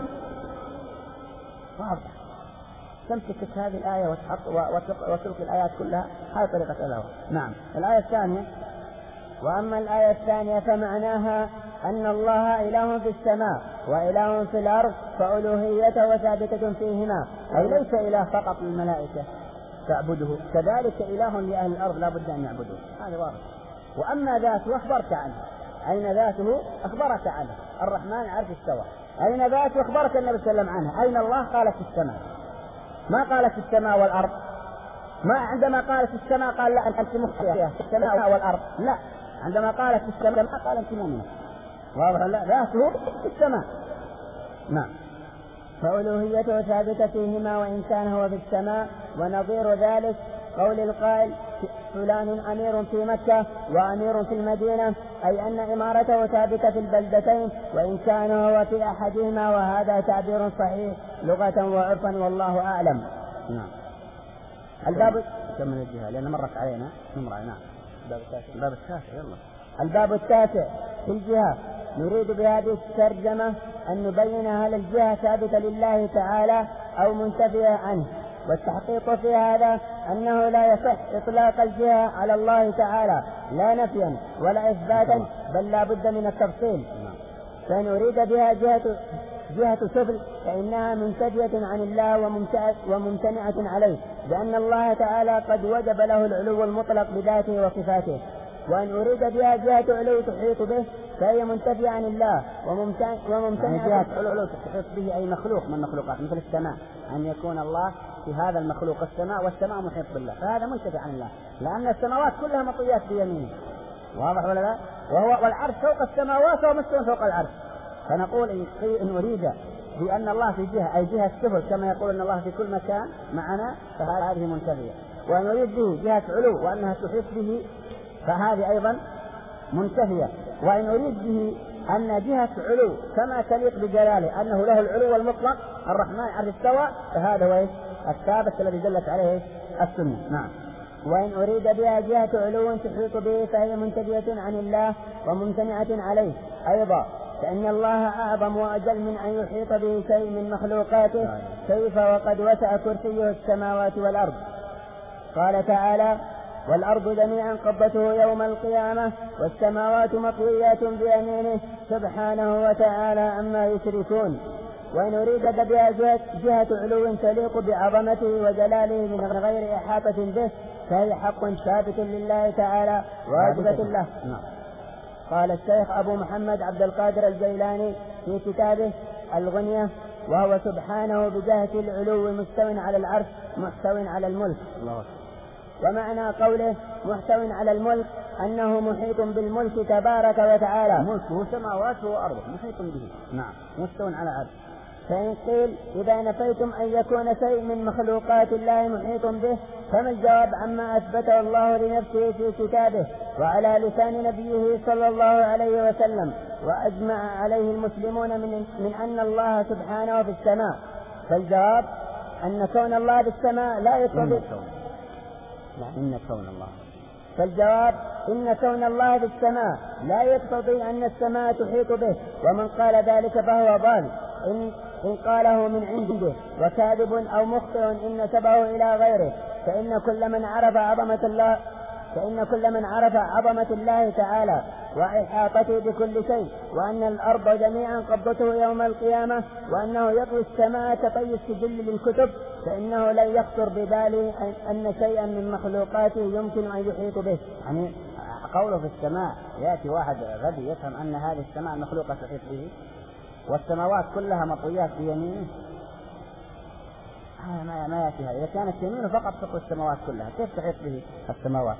واضح. تمسك هذه الآية وتلك الآيات كلها، هذه طريقة الأول. نعم. الآية الثانية: وأما الآية الثانية فمعناها أن الله إله في السماء وإله في الأرض، فألوهيته ثابتة فيهما، أي ليس إله فقط للملائكة تعبده، كذلك إله لأهل الأرض لا بد أن يعبدوه، هذا واضح. وأما ذاته أخبرت عنه، أين ذاته؟ أخبرك عنه، الرحمن عرش استوى. أين ذاته؟ أخبرك النبي صلى الله عليه وسلم عنها. أين الله؟ قالت في السماء، ما قالت السماء والأرض. ما عندما قالت السماء قال لا أنت مخطئة في السماء والأرض، لا، عندما قالت في السماء ما قال أنت مؤمنة. واضح؟ لا، ذاته في السماء. نعم. فألوهيته ثابتة فيهما وإن كان هو في السماء. ونظير ذلك قول القائل فلان أمير في مكة وأمير في المدينة، أي أن إمارته ثابتة في البلدتين وإن كان هو في أحدهما، وهذا تعبير صحيح لغة وعرفا والله أعلم. نعم. الباب كم من الجهة لأن مرت علينا نمر. نعم. الباب التاسع. الباب التاسع يلا. الباب التاسع في الجهة. نريد بهذه الترجمة أن نبين هل الجهة ثابتة لله تعالى أو منتفية عنه، والتحقيق في هذا أنه لا يصح إطلاق الجهة على الله تعالى لا نفيا ولا إثباتا، بل لا بد من التفصيل. فإن أريد بها جهة جهة سفل فإنها منتفية عن الله وممتنعة عليه، لأن الله تعالى قد وجب له العلو المطلق بذاته وصفاته. وأن أريد بها جهة علو تحيط به فهي منتفية عن الله وممتنعة. جهة علو تحيط به أي مخلوق من المخلوقات مثل السماء، أن يكون الله في هذا المخلوق السماء والسماء محيط بالله، فهذا منتفي عن الله لأن السماوات كلها مطويات بيمينه. واضح ولا لا؟ وهو والعرش فوق السماوات ومستوى فوق العرش. فنقول إن أريد بأن الله في جهة أي جهة السفل كما يقول أن الله في كل مكان معنا فهذه منتفية. وأن أريد به جهة علو وأنها تحيط به فهذه أيضا منتهية. وإن أريد به أن جهة علو كما تليق بجلاله أنه له العلو المطلق الرحمن عرش استوى، فهذا هو الثابت الذي دلت عليه السنة. نعم. وإن أريد بها جهة علو تحيط به فهي منتفية عن الله وممتنعة عليه أيضا، فإن الله أعظم وأجل من أن يحيط به شيء من مخلوقاته، كيف وقد وسع كرسيه السماوات والأرض. قال تعالى: والأرض جميعا قبضته يوم القيامة والسماوات مطويات بيمينه سبحانه وتعالى عما يشركون. وإن أريد بها جهة علو تليق بعظمته وجلاله من غير إحاطة به فهي حق ثابت لله تعالى واجبة له. قال الشيخ أبو محمد عبد القادر الجيلاني في كتابه الغنية: وهو سبحانه بجهة العلو مستو على العرش محتو على الملك. الله. ومعنى قوله محتو على الملك أنه محيط بالملك تبارك وتعالى، ملكه سماواته وأرضه محيط به. نعم. مستو على عرش. فإن قيل إذا نفيتم أن يكون شيء من مخلوقات الله محيط به فما الجواب عما أثبته الله لنفسه في كتابه وعلى لسان نبيه صلى الله عليه وسلم وأجمع عليه المسلمون من, من أن الله سبحانه في السماء؟ فالجواب أن كون الله في السماء لا يقتضي إن كون الله فالجواب إن كون الله في السماء لا يقتضي أن السماء تحيط به، ومن قال ذلك فهو ضال إن, إن قاله من عنده وكاذب أو مخطئ إن نسبه إلى غيره. فإن كل من عرف عظمة الله فإن كل من عرف عظمة الله تعالى وإحاطته بكل شيء، وأن الأرض جميعا قبضته يوم القيامة، وأنه يطوي السماء كطي السجل للكتب، فإنه لن يخطر بباله أن شيئا من مخلوقاته يمكن أن يحيط به. يعني قوله في السماء يأتي واحد غبي يفهم أن هذه السماء المخلوقة تحيط به والسماوات كلها مطويات بيمينه. آه ما ما يأتي هذا. إذا كانت يمينه فقط تطوي السماوات كلها كيف تحيط به السماوات؟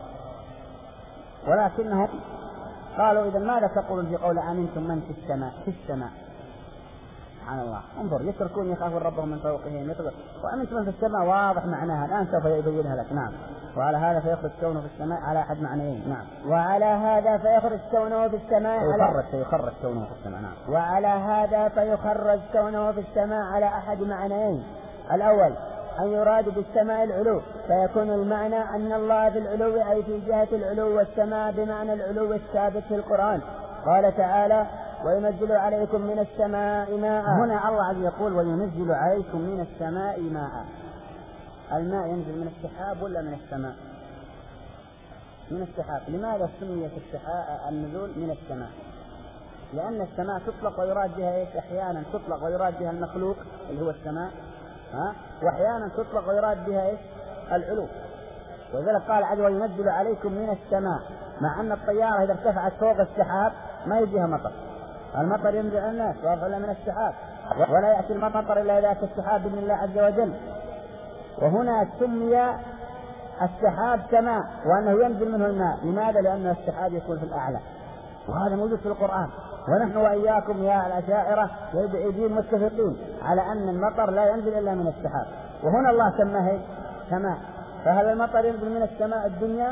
ولكنهم قالوا إذا ماذا تقولون في قول أمنتم من في السماء في السماء؟ سبحان الله، انظر يتركون يخافون ربهم من فوقهم يترك وأمنت من في السماء واضح معناها الآن سوف يبينها لك. نعم. وعلى هذا فيخرج كونه في السماء على أحد معنيين. نعم. وعلى هذا فيخرج كونه في السماء على فيخرج كونه في السماء. نعم. وعلى هذا فيخرج كونه في السماء على أحد معنيين. الأول أن يراد بالسماء العلو، فيكون المعنى أن الله في العلو أي في جهة العلو، والسماء بمعنى العلو الثابت في القرآن. قال تعالى: وينزل عليكم من السماء ماء. هنا الله عز وجل يقول: وينزل عليكم من السماء ماء. الماء ينزل من السحاب ولا من السماء؟ من السحاب. لماذا سميت السحاب النزول من السماء؟ لأن السماء تطلق ويراد بها إيش؟ أحيانا تطلق ويراد بها المخلوق اللي هو السماء، ها؟ وأحيانا تطلق ويراد بها إيش؟ العلو. وذلك قال عز وجل: وينزل عليكم من السماء، مع أن الطيارة إذا ارتفعت فوق السحاب ما يجيها مطر، المطر ينزل على الناس ويرفع من السحاب، ولا يأتي المطر إلا إذا أتى السحاب بإذن الله عز وجل. وهنا سمي السحاب سماء وأنه ينزل منه الماء. لماذا؟ لأن السحاب يكون في الأعلى، وهذا موجود في القرآن. ونحن وإياكم يا الأشاعرة والبعيدين متفقين على أن المطر لا ينزل إلا من السحاب، وهنا الله سماه سماء. فهل المطر ينزل من السماء الدنيا؟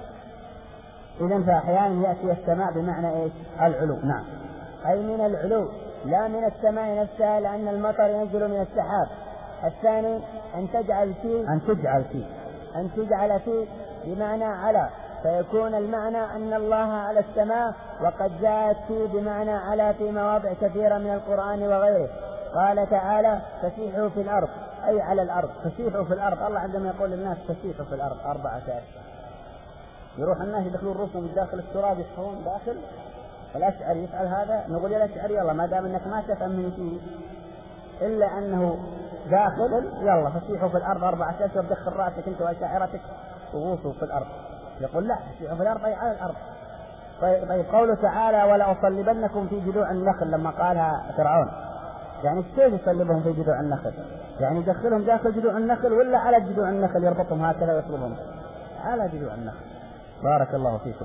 إذن فأحيانا يأتي السماء بمعنى إيش؟ العلو. نعم. أي من العلو لا من السماء نفسها، لأن المطر ينزل من السحاب. الثاني أن تجعل فيه أن تجعل فيه أن تجعل فيه بمعنى على، فيكون المعنى أن الله على السماء، وقد جاءت فيه بمعنى على في مواضع كثيرة من القرآن وغيره. قال تعالى: فسيحوا في الأرض، أي على الأرض. فسيحوا في الأرض، الله عندما يقول للناس فسيحوا في الأرض أربعة أشياء، يروح الناس يدخلون رؤوسهم داخل التراب يسحون داخل. الأشعري يفعل هذا، نقول يا الأشعري يلا ما دام أنك ما تفهم من فيه إلا أنه داخل، يلا فسيحوا في الأرض أربعة أشياء، ودخل رأسك أنت وأشاعرتك وغوصوا في الأرض. يقول لا، فسيحوا في الأرض أي على الأرض. طيب قوله تعالى: ولا أصلبنكم في جذوع النخل، لما قالها فرعون يعني كيف يصلبهم في جذوع النخل؟ يعني يدخلهم داخل جذوع النخل ولا على جذوع النخل يربطهم هكذا ويصلبهم؟ على جذوع النخل. بارك الله فيكم.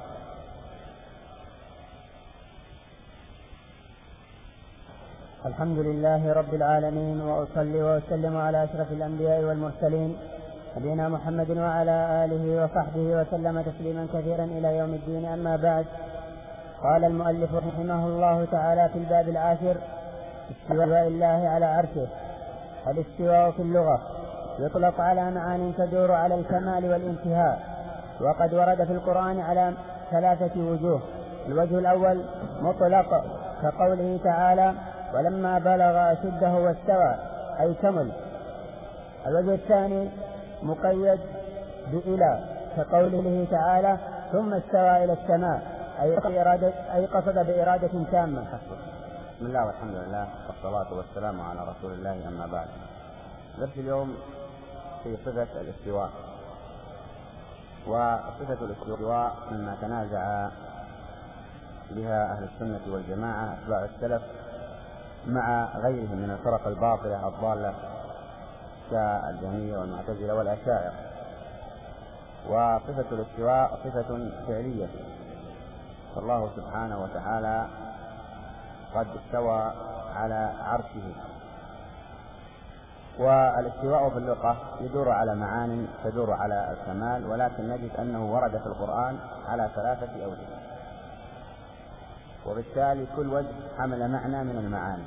الحمد لله رب العالمين، وأصلي وأسلم على أشرف الأنبياء والمرسلين نبينا محمد وعلى آله وصحبه وسلم تسليما كثيرا إلى يوم الدين. أما بعد، قال المؤلف رحمه الله تعالى في الباب العاشر: استواء الله على عرشه. الاستواء في اللغة يطلق على معان تدور على الكمال والانتهاء، وقد ورد في القرآن على ثلاثة وجوه. الوجه الأول مطلق، كقوله تعالى: ولما بلغ أشده واستوى، أي كمل. الوجه الثاني مقيد بإلى، كقوله تعالى: ثم استوى إلى السماء، أي قصد بإرادة تامة. بسم الله والحمد لله والصلاة والسلام على رسول الله. أما بعد، درس اليوم في صفة الاستواء. وصفة الاستواء مما تنازع بها أهل السنة والجماعة أتباع السلف مع غيرهم من الفرق الباطلة الضالة كالجهمية والمعتزلة والأشاعرة. وصفة الاستواء صفة فعلية، فالله سبحانه وتعالى قد استوى على عرشه. والاستواء في اللغة يدور على معان تدور على الكمال، ولكن نجد أنه ورد في القرآن على ثلاثة أوجه، وبالتالي كل وجه حمل معنى من المعاني.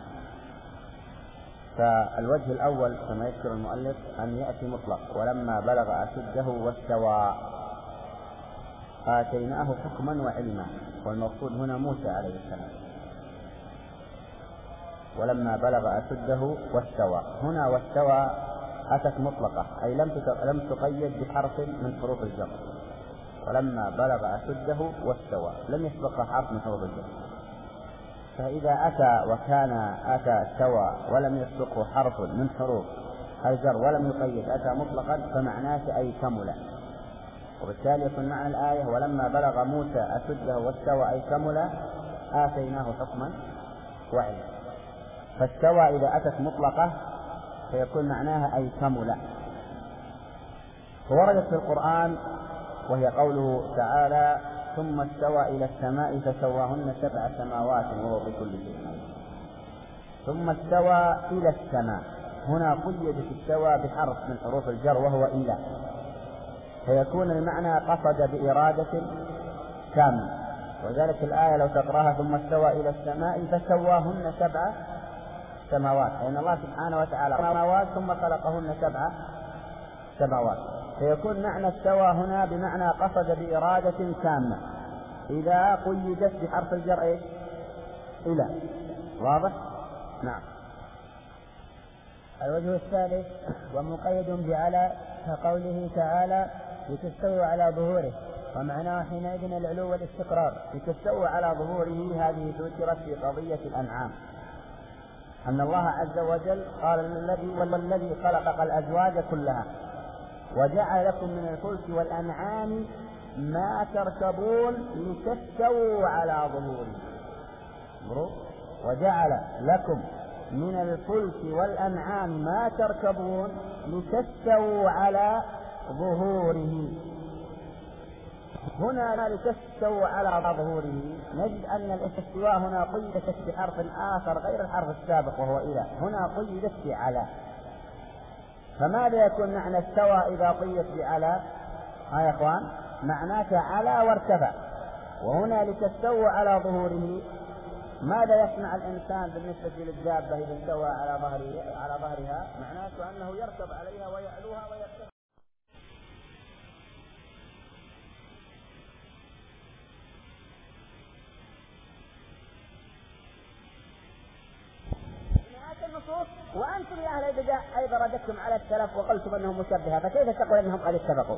فالوجه الأول كما يذكر المؤلف أن يأتي مطلق: ولما بلغ أشده واستوى، آتيناه حكما وعلما. والمقصود هنا موسى عليه السلام. ولما بلغ أشده واستوى، هنا واستوى أتت مطلقة، أي لم تقيد بحرف من حروف الجر. ولما بلغ أشده واستوى لم يسبقها حرف من حروف الجر. فإذا أتى وكان أتى استوى ولم يسبقه حرف من حروف الجر ولم يقيد، أتى مطلقا، فمعناه أي كمل. وبالتالي يكون معنى الآية: ولما بلغ موسى أشده واستوى، أي كمل، آتيناه حكما وعلما. فاستوى إذا أتت مطلقة فيكون معناها أي كمل. ووردت في القرآن وهي قوله تعالى: ثم استوى إلى السماء فسواهن سبع سماوات وهو بكل شيء عليم. ثم استوى إلى السماء. هنا قيدت استوى بحرف من حروف الجر وهو إلى، فيكون المعنى قصد بإرادة تامة. وذلك الآية لو تقرأها ثم استوى إلى السماء فسواهن سبع سماوات، لأن الله سبحانه وتعالى سماوات ثم خلقهن سبع سماوات، فيكون معنى استوى هنا بمعنى قصد بإرادة تامة إذا قيدت بحرف الجر إيه؟ إلى. واضح؟ نعم. الوجه الثالث ومقيد بعلى كقوله تعالى لتستووا على ظهوره، ومعناه حينئذ العلو والاستقرار. لتستووا على ظهوره هذه ذكرت في قضية الأنعام، أن الله عز وجل قال الذي والذي خلق الأزواج كلها وجعل لكم من الفلك والأنعام ما تركبون لتستووا على ظهوره. وجعل لكم من الفلك والأنعام ما تركبون لتستووا على ظهوره. هنا لتستووا على ظهوره نجد أن الاستواء هنا قيدت بحرف آخر غير الحرف السابق وهو إلى، هنا قيدت بعلى. فماذا يكون معنى استوى إذا قيدت بعلى؟ ها يا إخوان، معناه على وارتفع. وهنا لتستووا على ظهوره، ماذا يصنع الإنسان بالنسبة للدابة إذا استوى على ظهره على ظهرها؟ معناه أنه يركب عليها ويعلوها ويرتفع. وأنتم يا أهل البدع أيضا رددتم على السلف وقلتم أنهم مشبهة، فكيف تقول أنهم قد اتفقوا؟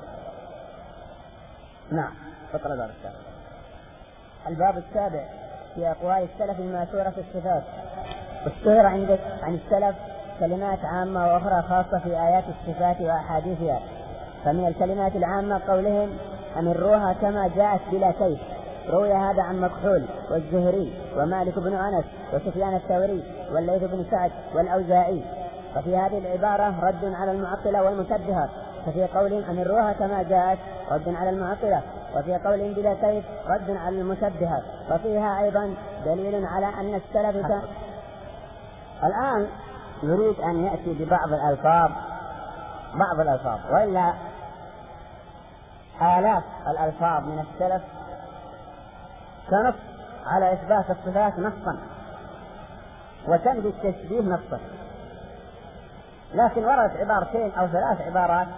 نعم، فقرة دار السلف. الباب السابع في أقوال السلف الماثورة في الصفات. اشتهر عندك عن السلف كلمات عامة وأخرى خاصة في آيات الصفات وأحاديثها. فمن الكلمات العامة قولهم أمروها كما جاءت بلا كيف. روي هذا عن مكحول والزهري ومالك بن أنس وسفيان الثوري والليث بن سعد والأوزاعي. ففي هذه العبارة رد على المعطلة والمشبهة، ففي قولهم أمروها كما جاءت رد على المعطلة، وفي قولهم بلا كيف رد على المشبهة. وفيها أيضا دليل على أن السلف. الآن يريد أن يأتي ببعض الألفاظ بعض الألفاظ وإلا آلاف الألفاظ من السلف تنص على إثبات الصفات نصا وتنفي التشبيه نصا، لكن وردت عبارتين أو ثلاث عبارات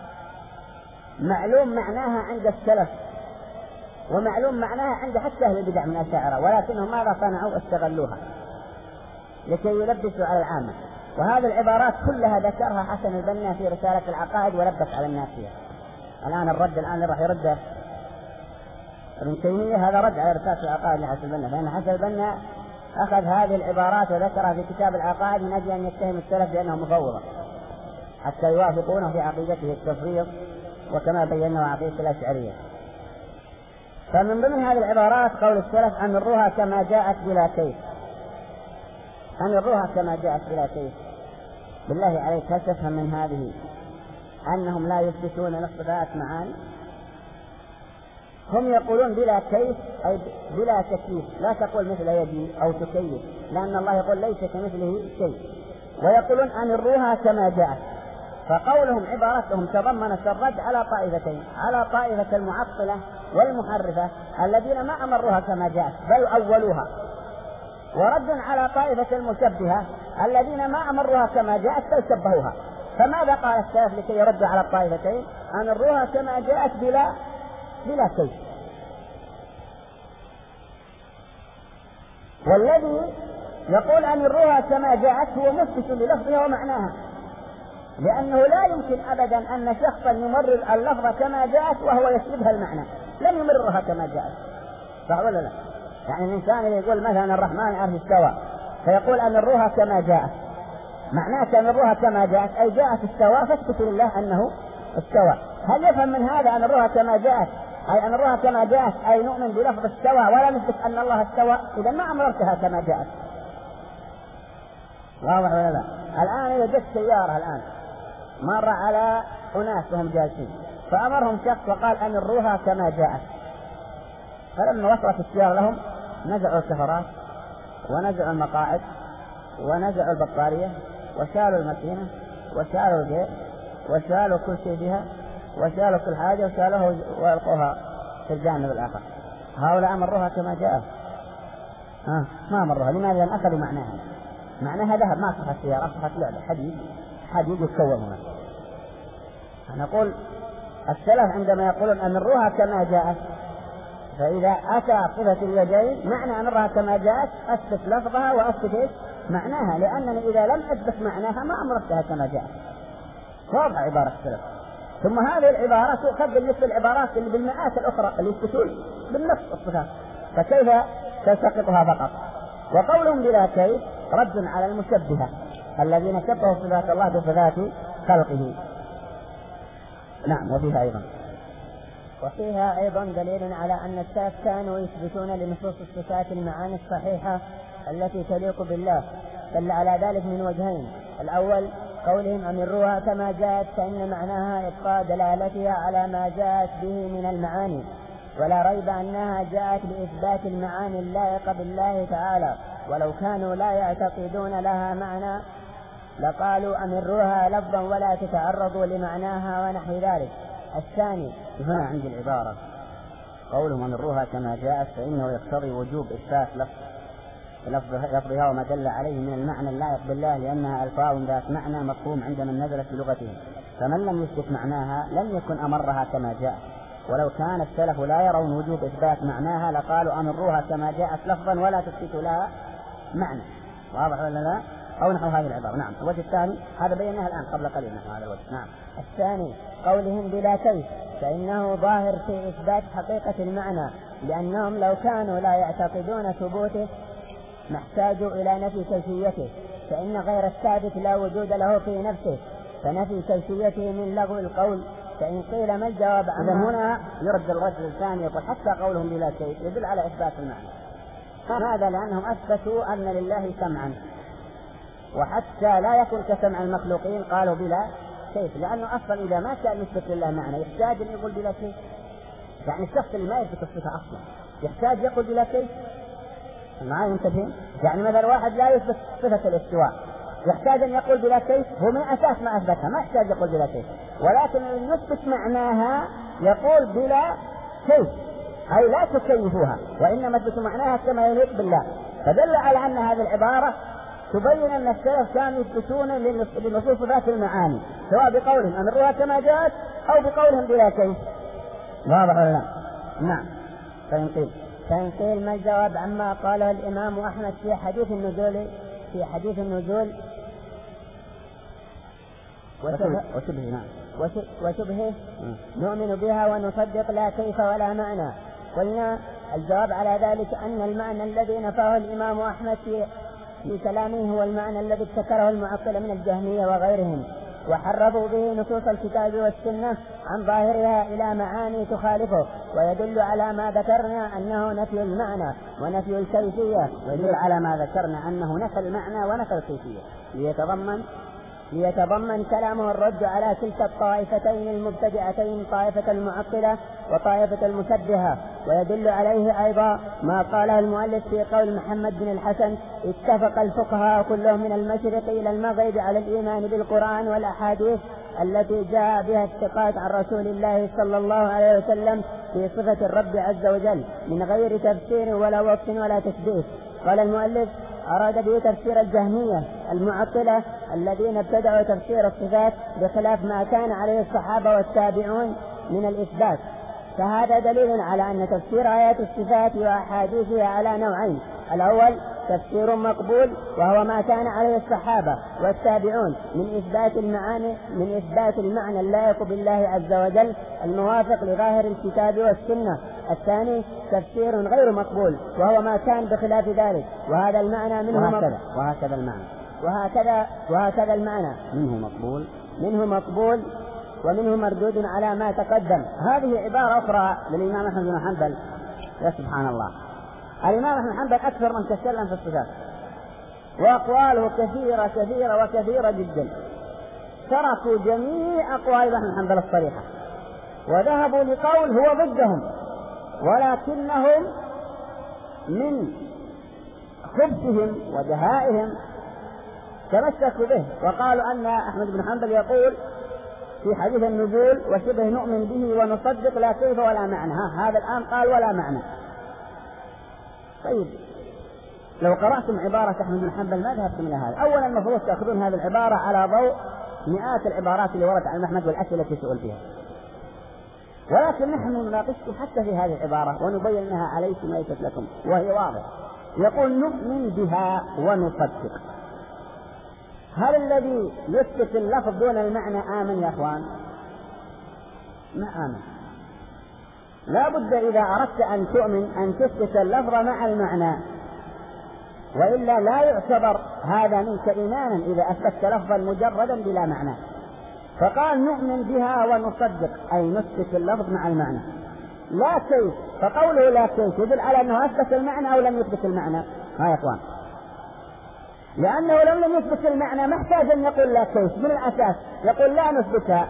معلوم معناها عند السلف ومعلوم معناها عند حتى أهل البدع من الأشاعرة، ولكنهم ماذا صنعوا؟ استغلوها لكي يلبسوا على العامة. وهذه العبارات كلها ذكرها حسن البنا في رسالة العقائد ولبس على الناس فيها. الآن الرد الآن راح يرده ابن تيمية، هذا رد على رسالة العقائد لحسن البنا، لأن حسن البنا أخذ هذه العبارات وذكرها في كتاب العقائد من أجل أن يتهم السلف بأنه مفوضة حتى يوافقونه في عقيدته التفريط وكما بيناه عقيدة الأشعرية. فمن ضمن هذه العبارات قول السلف أمروها كما جاءت بلا كيف. أمروها كما جاءت بلا كيف، بالله عليك هل تفهم من هذه أنهم لا يثبتون الصفات معاني؟ هم يقولون بلا كيف أي بلا تكييف، لا تقول مثل يدي أو تكيف، لأن الله يقول ليس كمثله شيء. ويقولون أمروها كما جاءت، فقولهم عبارتهم تضمنت الرد على طائفتين، على طائفة المعطلة والمحرفة الذين ما أمروها كما جاءت بل أولوها، ورد على طائفة المشبهة الذين ما أمروها كما جاءت بل شبهوها. فماذا قال السلف لكي يرد على الطائفتين؟ أمروها كما جاءت بلا بلا كيف. والذي يقول أمروها كما جاءت هو مثبت للفظها ومعناها، لأنه لا يمكن أبدا أن شخصا يمرر اللفظ كما جاءت وهو يشبه المعنى، لم يمررها كما جاءت، صح ولا لا؟ يعني الإنسان يقول مثلا الرحمن عرش استوى فيقول أمروها كما جاءت، معناه أمروها كما جاءت أي جاءت استوى فاثبت لله أنه استوى. هل يفهم من هذا أمروها كما جاءت أي أمروها كما جاءت أي نؤمن بلفظ استوى ولا نثبت أن الله استوى؟ إذا ما أمرتها كما جاءت. واضح ولا لا؟ الآن إذا جت سيارة الآن مر على أناس وهم جالسين فأمرهم شخص وقال أمروها كما جاءت، فلما وصلت السيارة لهم نزعوا السفرات ونزعوا المقاعد ونزعوا البطارية وشالوا الماكينة وشالوا الجير وشالوا كل شيء بها وشالوا كل حاجة وشالوها وألقوها في الجانب الآخر. هؤلاء أمروها كما جاء؟ ها ما أمروها. لماذا؟ لأن أخذوا معناها. معناها ذهب، ما أصبحت سيارة، أصبحت لعبة حديد حديد يتكون. نقول السلف عندما يقولون أمروها كما جاءت، فإذا أتى صفة اليدين معنى أمرها كما جاءت أثبت لفظها وأثبت معناها، لأنني إذا لم أثبت معناها ما أمرتها كما جاءت. واضح عبارة السلف. ثم هذه العبارة تؤخذ بالنسبة للعبارات اللي بالمئات الأخرى اللي يثبتون بالنص الصفات، فكيف تلتقطها فقط؟ وقولهم بلا كيف رد على المشبهة الذين شبهوا صفات الله بصفات خلقه. نعم. وفيها أيضا وفيها أيضا دليل على أن السلف كانوا يثبتون لنصوص الصفات المعاني الصحيحة التي تليق بالله، دل على ذلك من وجهين: الأول قولهم أمروها كما جاءت، فإن معناها إبقاء دلالتها على ما جاءت به من المعاني، ولا ريب أنها جاءت لإثبات المعاني اللائقة بالله تعالى، ولو كانوا لا يعتقدون لها معنى لقالوا أمروها لفظا ولا تتعرضوا لمعناها ونحو ذلك. الثاني هنا عند العبارة قولهم أمروها كما جاءت فإنه يقتضي وجوب إثبات لفظها وما دل عليه من المعنى اللائق بالله، لأنها ألفاظ ذات معنى مفهوم عند من نزلت بلغتهم، فمن لم يثبت معناها لم يكن أمرها كما جاءت. ولو كان السلف لا يرون وجوب إثبات معناها لقالوا أمروها كما جاءت لفظا ولا تثبت لها معنى. واضح ولا لا؟ أو نحو هذه العبارة. نعم. الوجه الثاني هذا بيناه الآن قبل قليل نحو هذا الوجه. نعم. الثاني قولهم بلا كيف، فإنه ظاهر في إثبات حقيقة المعنى، لأنهم لو كانوا لا يعتقدون ثبوته ما احتاجوا إلى نفي كيفيته، فإن غير الثابت لا وجود له في نفسه، فنفي كيفيته من لغو القول. فإن قيل ما الجواب عنه؟ هنا يرد الرجل الثاني يقول حتى قولهم بلا كيف يدل على إثبات المعنى. هذا لأنهم أثبتوا أن لله سمعا، وحتى لا يكون كسمع المخلوقين قالوا بلا كيف، لأنه أصلا إذا ما كان يثبت لله معنى يحتاج أن يقول بلا كيف. يعني الشخص اللي ما يثبت الصفة أصلا يحتاج يقول بلا كيف. معي منتبهين؟ يعني مثلا واحد لا يثبت صفة الاستواء يحتاج أن يقول بلا كيف، هو من أساس ما أثبتها ما يحتاج يقول بلا كيف، ولكن أن يثبت معناها يقول بلا كيف، أي لا تكيفوها وإنما تثبت معناها كما يليق بالله. فدل على أن هذه العبارة تبين أن السلف كانوا يثبتون لنصوص ذات المعاني سواء بقولهم أمروها كما جاءت أو بقولهم بلا كيف. واضح ولا لا؟ نعم. فإن قيل فإن قيل ما الجواب عما قاله الإمام أحمد في حديث النزول في حديث النزول وشبهه وشبهه وشبهه نؤمن بها ونصدق لا كيف ولا معنى. قلنا الجواب على ذلك أن المعنى الذي نفاه الإمام أحمد في في كلامه هو المعنى الذي ابتكره المعطلة من الجهمية وغيرهم، وحرفوا به نصوص الكتاب والسنة عن ظاهرها إلى معاني تخالفه، ويدل على ما ذكرنا أنه نفي المعنى ونفي الكيفية ويدل على ما ذكرنا أنه نفي المعنى ونفي الكيفية ليتضمن ليتضمن كلامه الرد على كلتا الطائفتين المبتدعتين، طائفة المعطلة وطائفة المشبهة. ويدل عليه أيضا ما قاله المؤلف في قول محمد بن الحسن: اتفق الفقهاء كلهم من المشرق إلى المغرب على الإيمان بالقرآن والأحاديث التي جاء بها الثقات عن رسول الله صلى الله عليه وسلم في صفة الرب عز وجل من غير تفسير ولا وصف ولا تشبيه. قال المؤلف: أراد به تفسير الجهمية المعطلة الذين ابتدعوا تفسير الصفات بخلاف ما كان عليه الصحابة والتابعون من الإثبات. فهذا دليل على أن تفسير آيات الصفات وأحاديثها على نوعين: الأول تفسير مقبول وهو ما كان عليه الصحابة والتابعون من إثبات المعاني من إثبات المعنى اللائق بالله عز وجل الموافق لظاهر الكتاب والسنة. الثاني تفسير غير مقبول وهو ما كان بخلاف ذلك، وهذا المعنى منه وهكذا وهكذا المعنى وهكذا وهكذا المعنى منه مقبول منه مقبول ومنه مردود على ما تقدم. هذه عبارة أخرى للإمام أحمد بن حنبل. يا سبحان الله، الإمام أحمد بن حنبل أكثر من تكلم في الصفات وأقواله كثيرة كثيرة وكثيرة جدا. تركوا جميع أقوال أحمد بن حنبل الصريحة وذهبوا لقول هو ضدهم، ولكنهم من خبثهم ودهائهم تمسكوا به وقالوا أن أحمد بن حنبل يقول في حديث النزول وشبه نؤمن به ونصدق لا كيف ولا معنى. ها هذا الآن قال ولا معنى. طيب لو قرأتم عبارة أحمد بن حنبل ما ذهبتم إلى هذا. أولا المفروض تأخذون هذه العبارة على ضوء مئات العبارات اللي وردت عن أحمد والأسئلة التي سئل فيها، ولكن نحن نناقشكم حتى في هذه العبارة ونبين أنها عليكم ليست لكم وهي واضحة. يقول نؤمن بها ونصدق. هل الذي يثبت اللفظ دون المعنى آمن يا أخوان؟ ما آمن. لا بد إذا أردت أن تؤمن أن تثبت اللفظ مع المعنى، وإلا لا يعتبر هذا منك إيمانا إذا أثبتت لفظا مجردا بلا معنى. فقال نؤمن بها ونصدق أي نثبت اللفظ مع المعنى لا كيف. فقوله لا كيف يدل على أنه أثبت المعنى أو لم يثبت المعنى. ها يا أخوان، لأنه لو لم يثبت المعنى ما احتاج أن يقول لا كيف من الأساس، يقول لا نثبتها،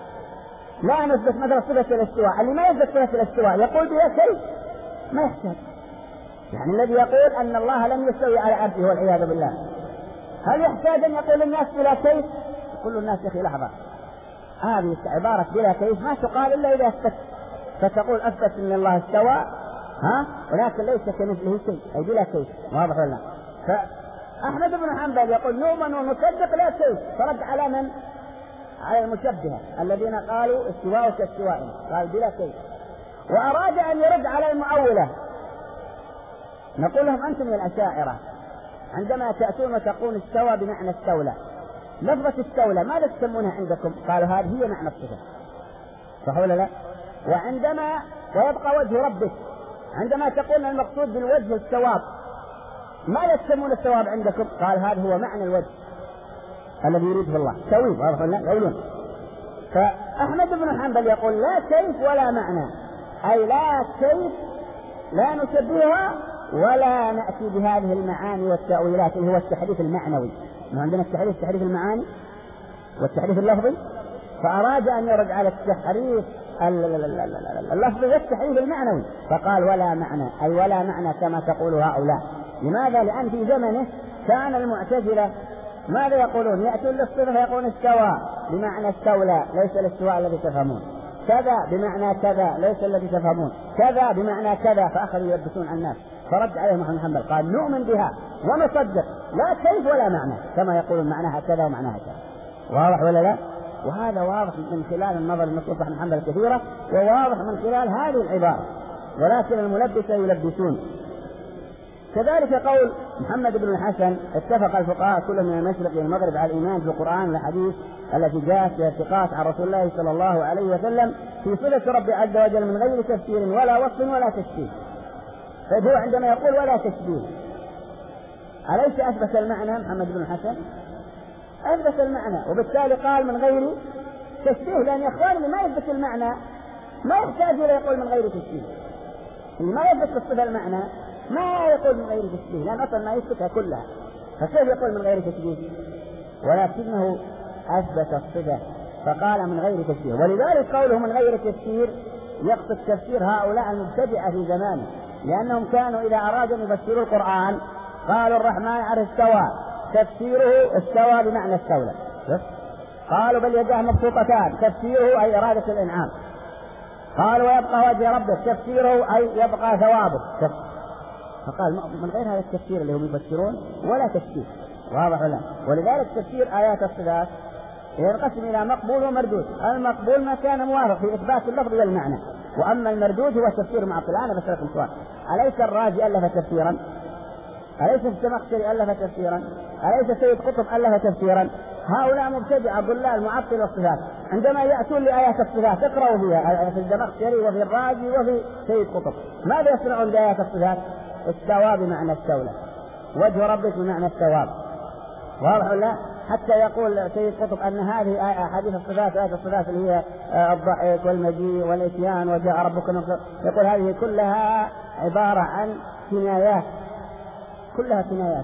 لا نثبت مثلا صفة الاستواء. اللي ما يثبت صفة الاستواء يقول بلا كيف، ما يحتاج. يعني الذي يقول أن الله لم يستوي على عرشه والعياذ بالله، هل يحتاج أن يقول الناس بلا كيف؟ كل الناس يا أخي لحظة، هذه عبارة بلا كيف ما تقال إلا إذا أثبت، فتقول أثبت أن الله استوى ها ولكن ليس كمثله شيء أي بلا كيف. واضح ولا؟ فأحمد بن حنبل يقول نؤمن ونصدق لا كيف، فرد على من؟ على المشبهة الذين قالوا استواء كاستواء، قال بلا كيف. وأراد أن يرد على المؤولة، نقول لهم أنتم من الأشاعرة عندما تأتون وتقول استوى بمعنى استولى، لفظة استولى ماذا تسمونها عندكم؟ قالوا هذه هي معنى الصفة، صح ولا لا؟ وعندما ويبقى وجه ربك، عندما تقول المقصود بالوجه الثواب، ماذا تسمون الثواب عندكم؟ قال هذا هو معنى الوجه الذي يريده الله، سوي. واضح ولا لا؟ يقولون. فأحمد بن حنبل يقول لا كيف ولا معنى، أي لا كيف لا نشبهها ولا نأتي بهذه المعاني والتأويلات اللي هو التحريف المعنوي. ما عندنا التحريف التحريف المعاني والتحريف اللفظي، فأراد أن يرد على التحريف اللفظي والتحريف المعنوي، فقال ولا معنى أي ولا معنى كما تقول هؤلاء. لماذا؟ لأن في زمنه كان المعتزلة ماذا يقولون؟ يأتون للصفة فيقولون استوى بمعنى استولى ليس الاستواء الذي تفهمون، كذا بمعنى كذا ليس الذي تفهمون، كذا بمعنى كذا، فأخذوا يلبسون على الناس. فرد عليهم محمد بن حنبل قال نؤمن بها ونصدق لا كيف ولا معنى كما يقولون معناها كذا ومعناها كذا. واضح ولا لا؟ وهذا واضح من خلال النظر لنصوص أحمد بن حنبل كثيرة، وواضح من خلال هذه العبارة، ولكن الملبسة يلبسون. كذلك قول محمد بن الحسن اتفق الفقهاء كل من المشرق والمغرب على الإيمان بالقرآن والحديث التي جاءت في الثقات عن رسول الله صلى الله عليه وسلم في صفة رب عز وجل من غير تفسير ولا وصف ولا تشبيه. فهو عندما يقول ولا تشبيه أليس أثبت المعنى محمد بن الحسن؟ أثبت المعنى، وبالتالي قال من غير تشبيه، لأن يا إخواني اللي ما يثبت المعنى ما يحتاج إلى يقول من غير تشبيه. اللي ما يثبت الصفة المعنى ما يقول من غير تشبيه، لأن أصلا ما يثبتها كلها، فكيف يقول من غير تشبيه؟ ولكنه أثبت الصفة فقال من غير تشبيه. ولذلك قوله من غير تفسير يقصد تفسير هؤلاء المبتدئة في زمانه، لأنهم كانوا إذا أرادوا أن يفسروا القرآن قالوا الرحمن على استوى، تفسيره استوى بمعنى استولى. قالوا بل يداه مبسوطتان، تفسيره أي إرادة الإنعام. قالوا ويبقى وجه ربك، تفسيره أي يبقى ثوابه. فقال من غير هذا التفسير اللي هم يفسرون ولا تشبيه. واضح ولا؟ ولذلك تفسير آيات الصفات ينقسم إلى مقبول ومردود. المقبول ما كان موافق في إثبات اللفظ والمعنى، وأما المردود هو تفسير معطل. أنا بسألكم سؤال، أليس الرازي ألف تفسيرا؟ أليس الزمخشري ألف تفسيرا؟ أليس سيد قطب ألف تفسيرا؟ هؤلاء مبتدعة ضلال معطل الصفات، عندما يأتون لآيات الصفات تقرأوا فيها في الزمخشري وفي الرازي وفي سيد قطب ماذا يصنعون بآيات الصفات؟ استوى بمعنى استولى، وجه ربك بمعنى الثواب. واضح ولا؟ حتى يقول سيد قطب أن هذه أحاديث الصفات آيات الصفات اللي هي الضحك والمجيء والإتيان وجاء ربك، يقول هذه كلها عبارة عن كنايات، كلها كنايات.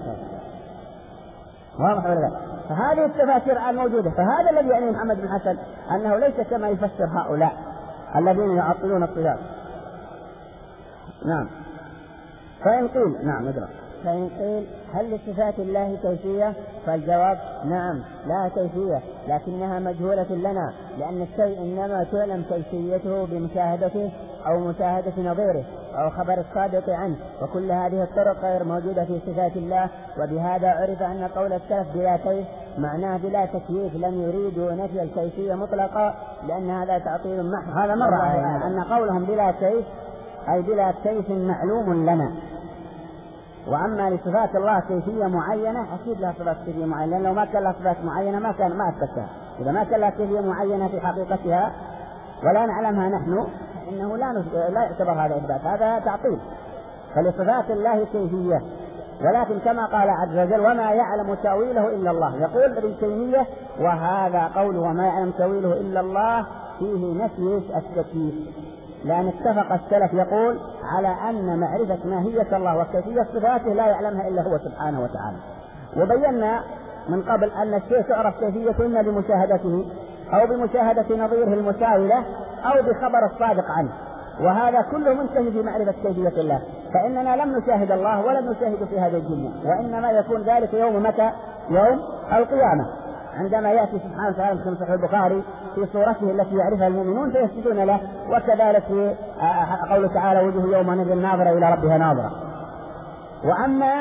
واضح ولا لا؟ فهذه التفاسير الموجودة. فهذا الذي يعني محمد بن حسن أنه ليس كما يفسر هؤلاء الذين يعطلون الصفات. نعم. فإن قيل نعم ندرك فإن قيل هل لصفات الله كيفية؟ فالجواب نعم لا كيفية، لكنها مجهولة لنا، لأن الشيء إنما تعلم كيفيته بمشاهدته أو مشاهدة نظيره أو خبر الصادق عنه، وكل هذه الطرق غير موجودة في صفات الله. وبهذا عرف أن قول السلف بلا كيف معناه بلا تكييف، لم يريدوا نفي الكيفية مطلقا، لأن هذا تعطيل محض. هذا مرة يعني أن قولهم بلا كيف أي بلا كيف معلوم لنا. وأما لصفات الله كيفية معينة أكيد لها صفات كيفية معينة، لأن لو ما كان لها صفات معينة ما كان ما أثبتها. إذا ما كان لها كيفية معينة في حقيقتها ولا نعلمها نحن إنه لا لا يعتبر هذا إثبات، هذا تعطيل. فلصفات الله كيفية، ولكن كما قال عز وجل وما يعلم تأويله إلا الله. يقول ابن تيمية وهذا قوله وما يعلم تأويله إلا الله فيه نفي التكييف، لأن اتفق السلف يقول على أن معرفة ماهية الله وكيفية صفاته لا يعلمها إلا هو سبحانه وتعالى. وبينا من قبل أن الشيء تعرف كيفيته إما بمشاهدته أو بمشاهدة نظيره المساوية أو بخبر الصادق عنه، وهذا كله منتهي في معرفة كيفية الله. فإننا لم نشاهد الله ولم نشاهد في هذه الدنيا، وإنما يكون ذلك يوم متى؟ يوم القيامة، عندما يأتي سبحانه وتعالى في صحيح البخاري في صورته التي يعرفها المؤمنون فيسجدون له، وكذلك في قوله تعالى وجوه يومئذ ناظرة إلى ربها ناظرة. وأما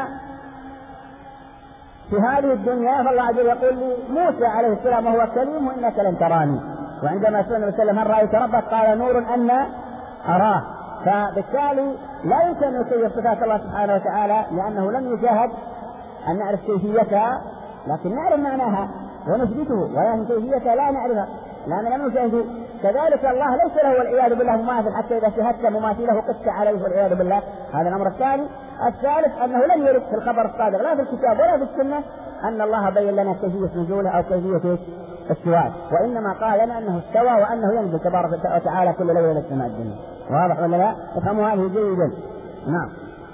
في هذه الدنيا فالله عز وجل يقول لموسى عليه السلام وهو كليم إنك لن تراني، وعندما سئل النبي صلى الله عليه وسلم هل رأيت ربك قال نور أن أراه. فبالتالي لا يمكن أن يكيف صفات الله سبحانه وتعالى لأنه لم يشاهد أن نعرف كيفيتها، لكن نعرف معناها ونثبته، ولكن كيفيتها لا نعرفها لأن لم نشاهده. كذلك الله ليس له والعياذ بالله مماثل، حتى إذا شاهدت مماثله قست عليه والعياذ بالله. هذا الأمر الثاني. الثالث أنه لم يرد في الخبر الصادق لا في الكتاب ولا في السنة أن الله بين لنا كيفية نزوله أو كيفية استواء، وإنما قال لنا أنه استوى وأنه ينزل تبارك وتعالى كل ليلة إلى السماء الدنيا. واضح ولا لا؟ افهموا هذه جيدا. نعم.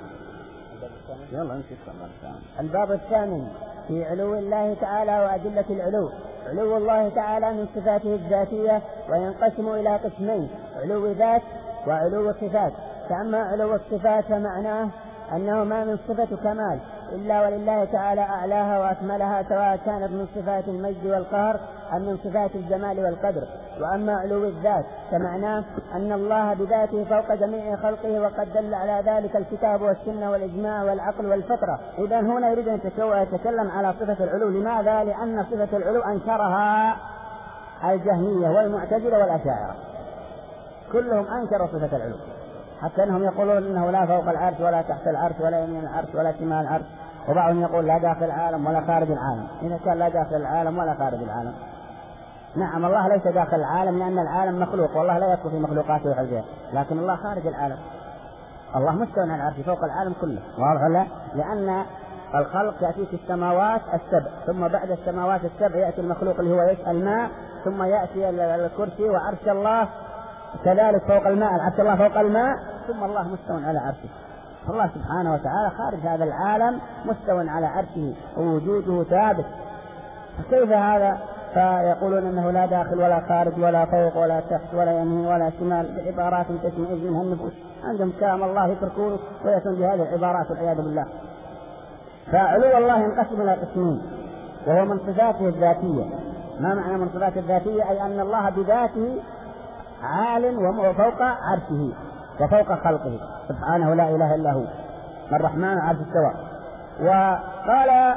يلا نمشي. الباب الثامن في علو الله تعالى وأدلة العلو. علو الله تعالى من صفاته الذاتية وينقسم إلى قسمين: علو ذات وعلو صفات. فأما علو الصفات فمعناه أنه ما من صفة كمال إلا ولله تعالى أعلاها وأكملها، سواء كانت من صفات المجد والقهر أم من صفات الجمال والقدر. وأما علو الذات فمعناه أن الله بذاته فوق جميع خلقه، وقد دل على ذلك الكتاب والسنة والإجماع والعقل والفطرة. إذا هنا يريد أن يتكلم على صفة العلو. لماذا؟ لأن صفة العلو أنكرها الجهمية والمعتزلة والأشاعرة، كلهم أنكروا صفة العلو، حتى أنهم يقولون إنه لا فوق العرش ولا تحت العرش ولا يمين العرش ولا شمال العرش، وبعضهم يقول لا داخل العالم ولا خارج العالم. إذا كان لا داخل العالم ولا خارج العالم، نعم الله ليس داخل العالم لأن العالم مخلوق والله لا يدخل في مخلوقاته وحجه، لكن الله خارج العالم، الله مستوى على العرش فوق العالم كله. واضح ولا؟ لأن الخلق يأتي في السماوات السبع، ثم بعد السماوات السبع يأتي المخلوق اللي هو الماء، ثم يأتي الكرسي وعرش الله كذلك فوق الماء، عرش الله فوق الماء، ثم الله مستوى على عرشه. الله سبحانه وتعالى خارج هذا العالم مستوى على عرشه ووجوده ثابت. فكيف هذا؟ فيقولون انه لا داخل ولا خارج ولا فوق ولا تحت ولا يمين ولا شمال بعبارات تشمئز منها النفوس. عندهم كلام الله يتركونه ويأتون بهذه العبارات والعياذ بالله. فعلو الله ينقسم الى قسمين، وهو من صفاته الذاتية. ما معنى من صفاته الذاتية؟ أي أن الله بذاته عال وفوق عرشه وفوق خلقه سبحانه لا إله إلا هو الرحمن عرش استوى. وقال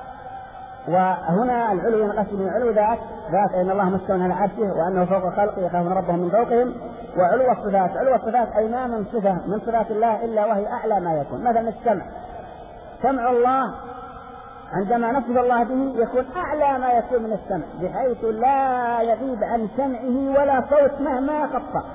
وهنا العلو ينقسم من علو ذات ذات أن الله مستوى على عرشه وأنه فوق خلقه يخافون ربهم من فوقهم. وعلو الصفات، علو الصفات أي ما من صفة من صفات الله إلا وهي أعلى ما يكون. مثلا السمع، سمع الله عندما نصف الله به يكون أعلى ما يكون من السمع، بحيث لا يغيب عن سمعه ولا صوت مهما خط.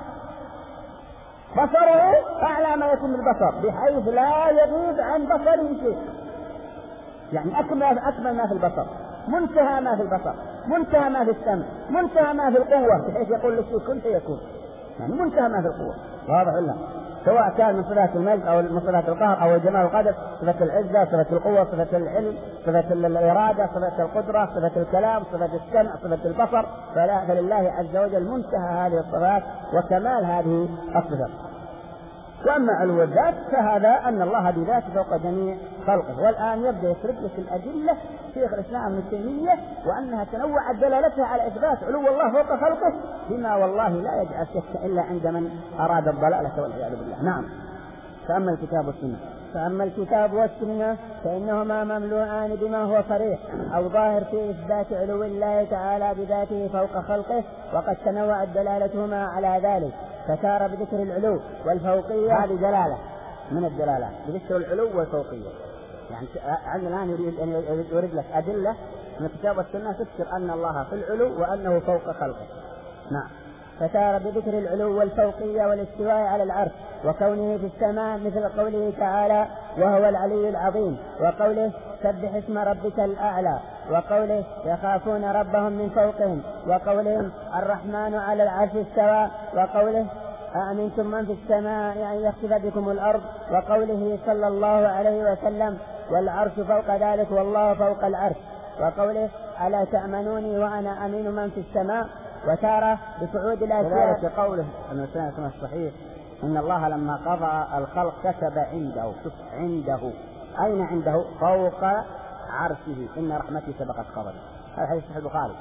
بصره أعلى ما يكون من البصر، بحيث لا يغيب عن بصره شيء، يعني أكمل أكمل ما في البصر، منتهى ما في البصر، منتهى ما في السمع، منتهى ما في القوة، بحيث يقول للشيء كن فيكون، يعني منتهى ما في القوة. واضح ولا؟ سواء كان من صفات المجد أو من صفات القهر أو الجمال والقدر، صفة العزة، صفة القوة، صفة العلم، صفة الإرادة، صفة القدرة، صفة الكلام، صفة السمع، صفة البصر، فلا فلله عز وجل منتهى هذه الصفات وكمال هذه الصفات. وأما علو الذات فهذا أن الله بذاته فوق جميع خلقه. والآن يبدأ يسرد لك الأدلة شيخ الإسلام ابن تيمية وأنها تنوعت دلالتها على إثبات علو الله فوق خلقه بما والله لا يجعل شك إلا عند من أراد الضلالة والعياذ بالله. نعم. فأما الكتاب والسنة فأما الكتاب والسنة فإنهما مملوءان بما هو صريح أو ظاهر في إثبات علو الله تعالى بذاته فوق خلقه، وقد تنوعت دلالتهما على ذلك، فتار بذكر العلو والفوقية. هذه دلالة من الدلالات بذكر العلو والفوقية. يعني عندنا الآن يريد أن يريد لك أدلة من الكتاب والسنة تذكر أن الله في العلو وأنه فوق خلقه. نعم. فتار بذكر العلو والفوقية والاستواء على العرش وكونه في السماء مثل قوله تعالى وهو العلي العظيم، وقوله سبح اسم ربك الأعلى، وقوله يخافون ربهم من فوقهم، وقولهم الرحمن على العرش استوى، وقوله أأمنتم من في السماء أن يخسف بكم الأرض، وقوله صلى الله عليه وسلم والعرش فوق ذلك والله فوق العرش، وقوله ألا تأمنوني وأنا أمين من في السماء. وتارة بصعود الأشياء وذلك قوله أن السنة الصحيح إن الله لما قضى الخلق كتب عنده عنده أين عنده؟ فوق عرشه إن رحمتي سبقت غضبي. هذا حديث صحيح البخاري.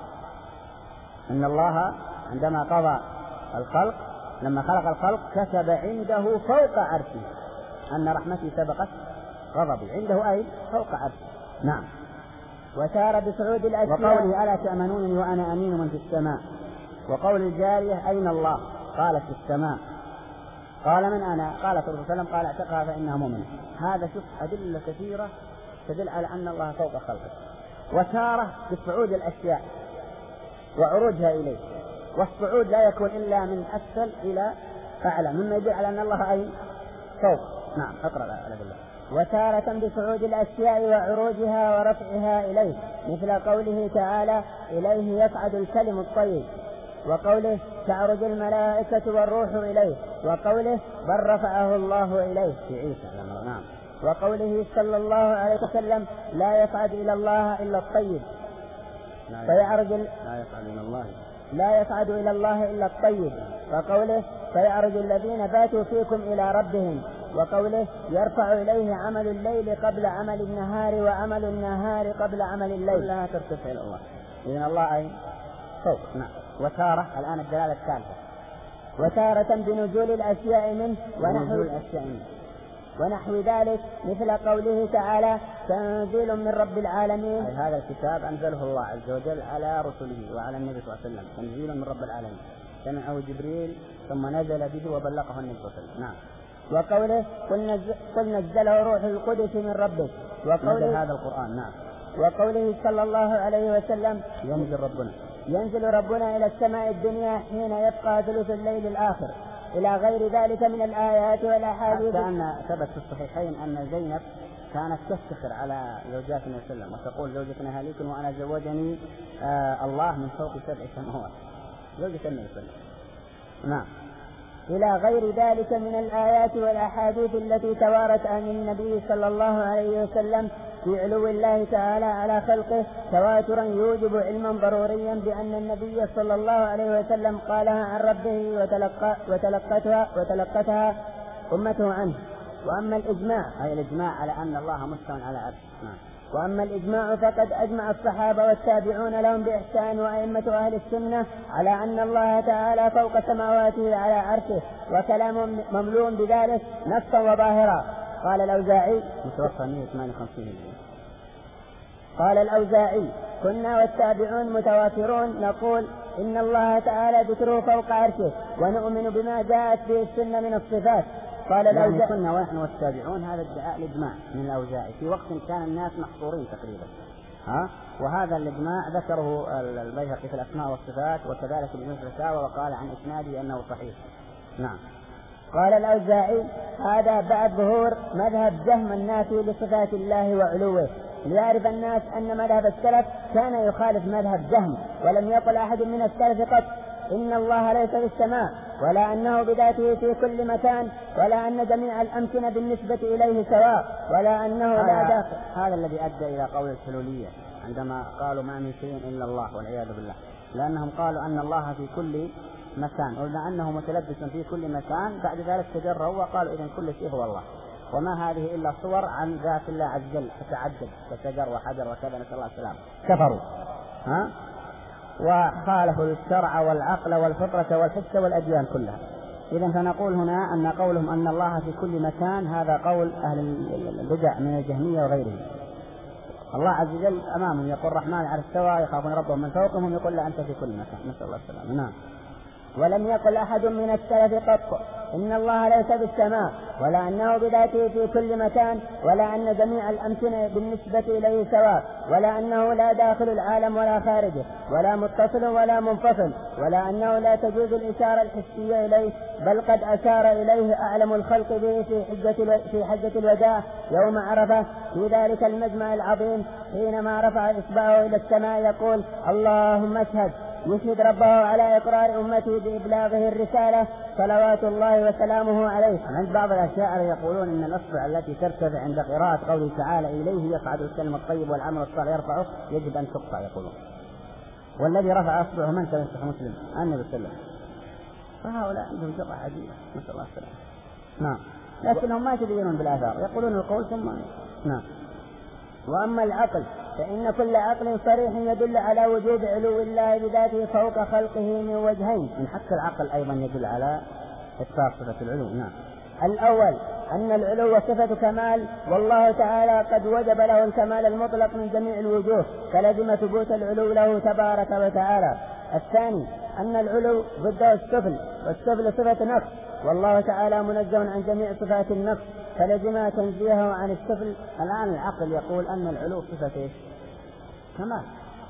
إن الله عندما قضى الخلق لما خلق الخلق كتب عنده فوق عرشه أن رحمتي سبقت غضبي. عنده أي فوق عرشه. نعم. وتارة بصعود الأشياء وقوله ألا تأمنونني وأنا أمين من في السماء، وقول الجارية أين الله؟ قالت في السماء. قال من أنا؟ قالت الرسول صلى الله عليه وسلم قال اعتقها فإنها مؤمنة. هذا شوف أدلة كثيرة تدل على أن الله فوق خلقه. وتارة بصعود الأشياء وعروجها إليه، والصعود لا يكون إلا من أسفل إلى أعلى مما يدل على أن الله أين فوق. نعم. اقرأ على بالله. وتارة بصعود الأشياء وعروجها ورفعها إليه مثل قوله تعالى إليه يصعد الكلم الطيب، وقوله تعرج الملائكة والروح إليه، وقوله بل رفعه الله إليه في عيسى. نعم. وقوله صلى الله عليه وسلم لا يصعد إلى الله إلا الطيب فيعرج ال... لا يصعد إلى الله لا يصعد إلى الله إلا الطيب، وقوله فيعرج الذين باتوا فيكم إلى ربهم، وقوله يرفع إليه عمل الليل قبل عمل النهار وعمل النهار قبل عمل الليل. لا ترتفع إلى الله. إذن الله أي فوق. نعم. وتارة الآن الدلالة الثالثة وتارة بنزول الأشياء منه ونحو الأشياء منه ونحو ذلك مثل قوله تعالى تنزيل من رب العالمين. أي هذا الكتاب أنزله الله عز وجل على رسله وعلى النبي صلى الله عليه وسلم تنزيل من رب العالمين، سمعه جبريل ثم نزل به وبلغه النبي صلى الله عليه وسلم. نعم. وقوله قل, نزل قل نزله روح القدس من ربك، وقوله هذا القرآن. نعم. وقوله صلى الله عليه وسلم ينزل ربنا ينزل ربنا إلى السماء الدنيا حين يبقى ثلث الليل الآخر إلى غير ذلك من الآيات والأحاديث. حتى أن ثبت في الصحيحين أن زينب كانت تفتخر على زوجات النبي صلى الله عليه وسلم وتقول زوجتنا هاليك وأنا زوجني آه الله من فوق سبع سماوات. زوجة النبي صلى الله عليه وسلم. نعم. إلى غير ذلك من الآيات والأحاديث التي توارت عن النبي صلى الله عليه وسلم في علو الله تعالى على خلقه تواترا يوجب علما ضروريا بأن النبي صلى الله عليه وسلم قالها عن ربه وتلقى وتلقتها وتلقتها أمته عنه. وأما الإجماع أي الإجماع على أن الله مستوى على عرشه. نعم. وأما الإجماع فقد أجمع الصحابة والتابعون لهم بإحسان وأئمة أهل السنة على أن الله تعالى فوق سماواته على عرشه، وكلام مملوء بذلك نصا وظاهرا. قال الأوزاعي متوفى مئة وثمانية وخمسين. قال الأوزاعي كنا والتابعون متوافرون نقول إن الله تعالى ذكره فوق عرشه ونؤمن بما جاءت به السنة من الصفات. قال يعني كنا ونحن والتابعون هذا ادعاء الإجماع من الأوزاعي في وقت كان الناس محصورين تقريبا. ها؟ وهذا الإجماع ذكره البيهقي في الأسماء والصفات وكذلك ابن الفتاوى وقال عن إسناده أنه صحيح. نعم. قال الأوزاعي هذا بعد ظهور مذهب جهم النافي لصفات الله وعلوه، ليعرف الناس أن مذهب السلف كان يخالف مذهب جهم، ولم يقل أحد من السلف قط إن الله ليس في السماء، ولا أنه بذاته في كل مكان، ولا أن جميع الأمكنة بالنسبة إليه سواء، ولا أنه لا داخل. هذا الذي أدى إلى قول الحلولية عندما قالوا ما من شيء إلا الله والعياذ بالله، لأنهم قالوا أن الله في كل مكان، وبما أنه متلبس في كل مكان بعد ذلك تجرؤوا وقالوا إذن كل شيء هو الله، وما هذه إلا صور عن ذات الله عز وجل فتعجب كشجر وحجر وكذا، نسأل الله السلامة. كفروا ها وخالفوا الشرع والعقل والفطرة والحس والأديان كلها. إذن فنقول هنا أن قولهم أن الله في كل مكان هذا قول أهل البدع من الجهمية وغيرهم. الله عز وجل أمامهم يقول الرحمن على استوى يخافون ربهم من فوقهم، يقول لا أنت في كل مكان، نسأل الله السلامة. نعم. ولم يقل أحد من السلف قط إن الله ليس بالسماء، ولا أنه بذاته في كل مكان، ولا أن جميع الأمكنة بالنسبة إليه سواء، ولا أنه لا داخل العالم ولا خارجه، ولا متصل ولا منفصل، ولا أنه لا تجوز الإشارة الحسية إليه، بل قد أشار إليه أعلم الخلق به في حجة في حجة الوداع يوم عرفة في ذلك المجمع العظيم حينما رفع إصبعه إلى السماء يقول اللهم اشهد، يشهد ربه على إقرار أمته بإبلاغه الرسالة صلوات الله وسلامه عليه. عند بعض الأشاعرة يقولون إن الأصبع التي ترتفع عند قراءة قوله تعالى إليه يصعد الكلم الطيب والعمل الصالح يرفعه يجب أن تقطع يقولون، والذي رفع أصبعه من كان يصح مسلم النبي صلى الله عليه وسلم. فهؤلاء عندهم جرأة عجيبة نسأل الله السلامة. نعم. لكنهم ما يتدينون بالآثار، يقولون القول ثم نعم. وأما العقل فإن كل عقل صريح يدل على وجوب علو الله بذاته فوق خلقه من وجهين. من حق العقل أيضا يدل على إثبات صفة العلو. نعم. الأول أن العلو صفة كمال، والله تعالى قد وجب له الكمال المطلق من جميع الوجوه، فلزم ثبوت العلو له تبارك وتعالى. الثاني أن العلو ضده السفل، والسفل صفة نقص، والله تعالى منزه عن جميع صفات النقص، فلزم تنزيهه عن السفل. الآن العقل يقول أن العلو صفة كمال،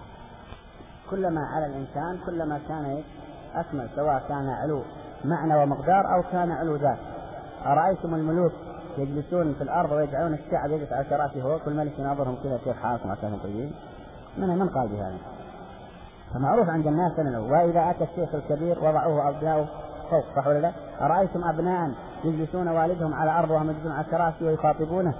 كلما على الإنسان كلما كان أكمل، سواء كان علو معنى ومقدار أو كان علو ذات. أرأيتم الملوك يجلسون في الأرض ويجعلون الشعب يجلس على كراسي فوق، كل ملك ينظرهم كذا كيف حالكم عشان طيبين؟ من من قال بهذا؟ فمعروف عند الناس أنه وإذا أتى الشيخ الكبير وضعوه أبناؤه فوق، صح ولا لا؟ أرأيتم أبناء يجلسون والدهم على أرض وهم يجلسون على كراسي ويخاطبونه؟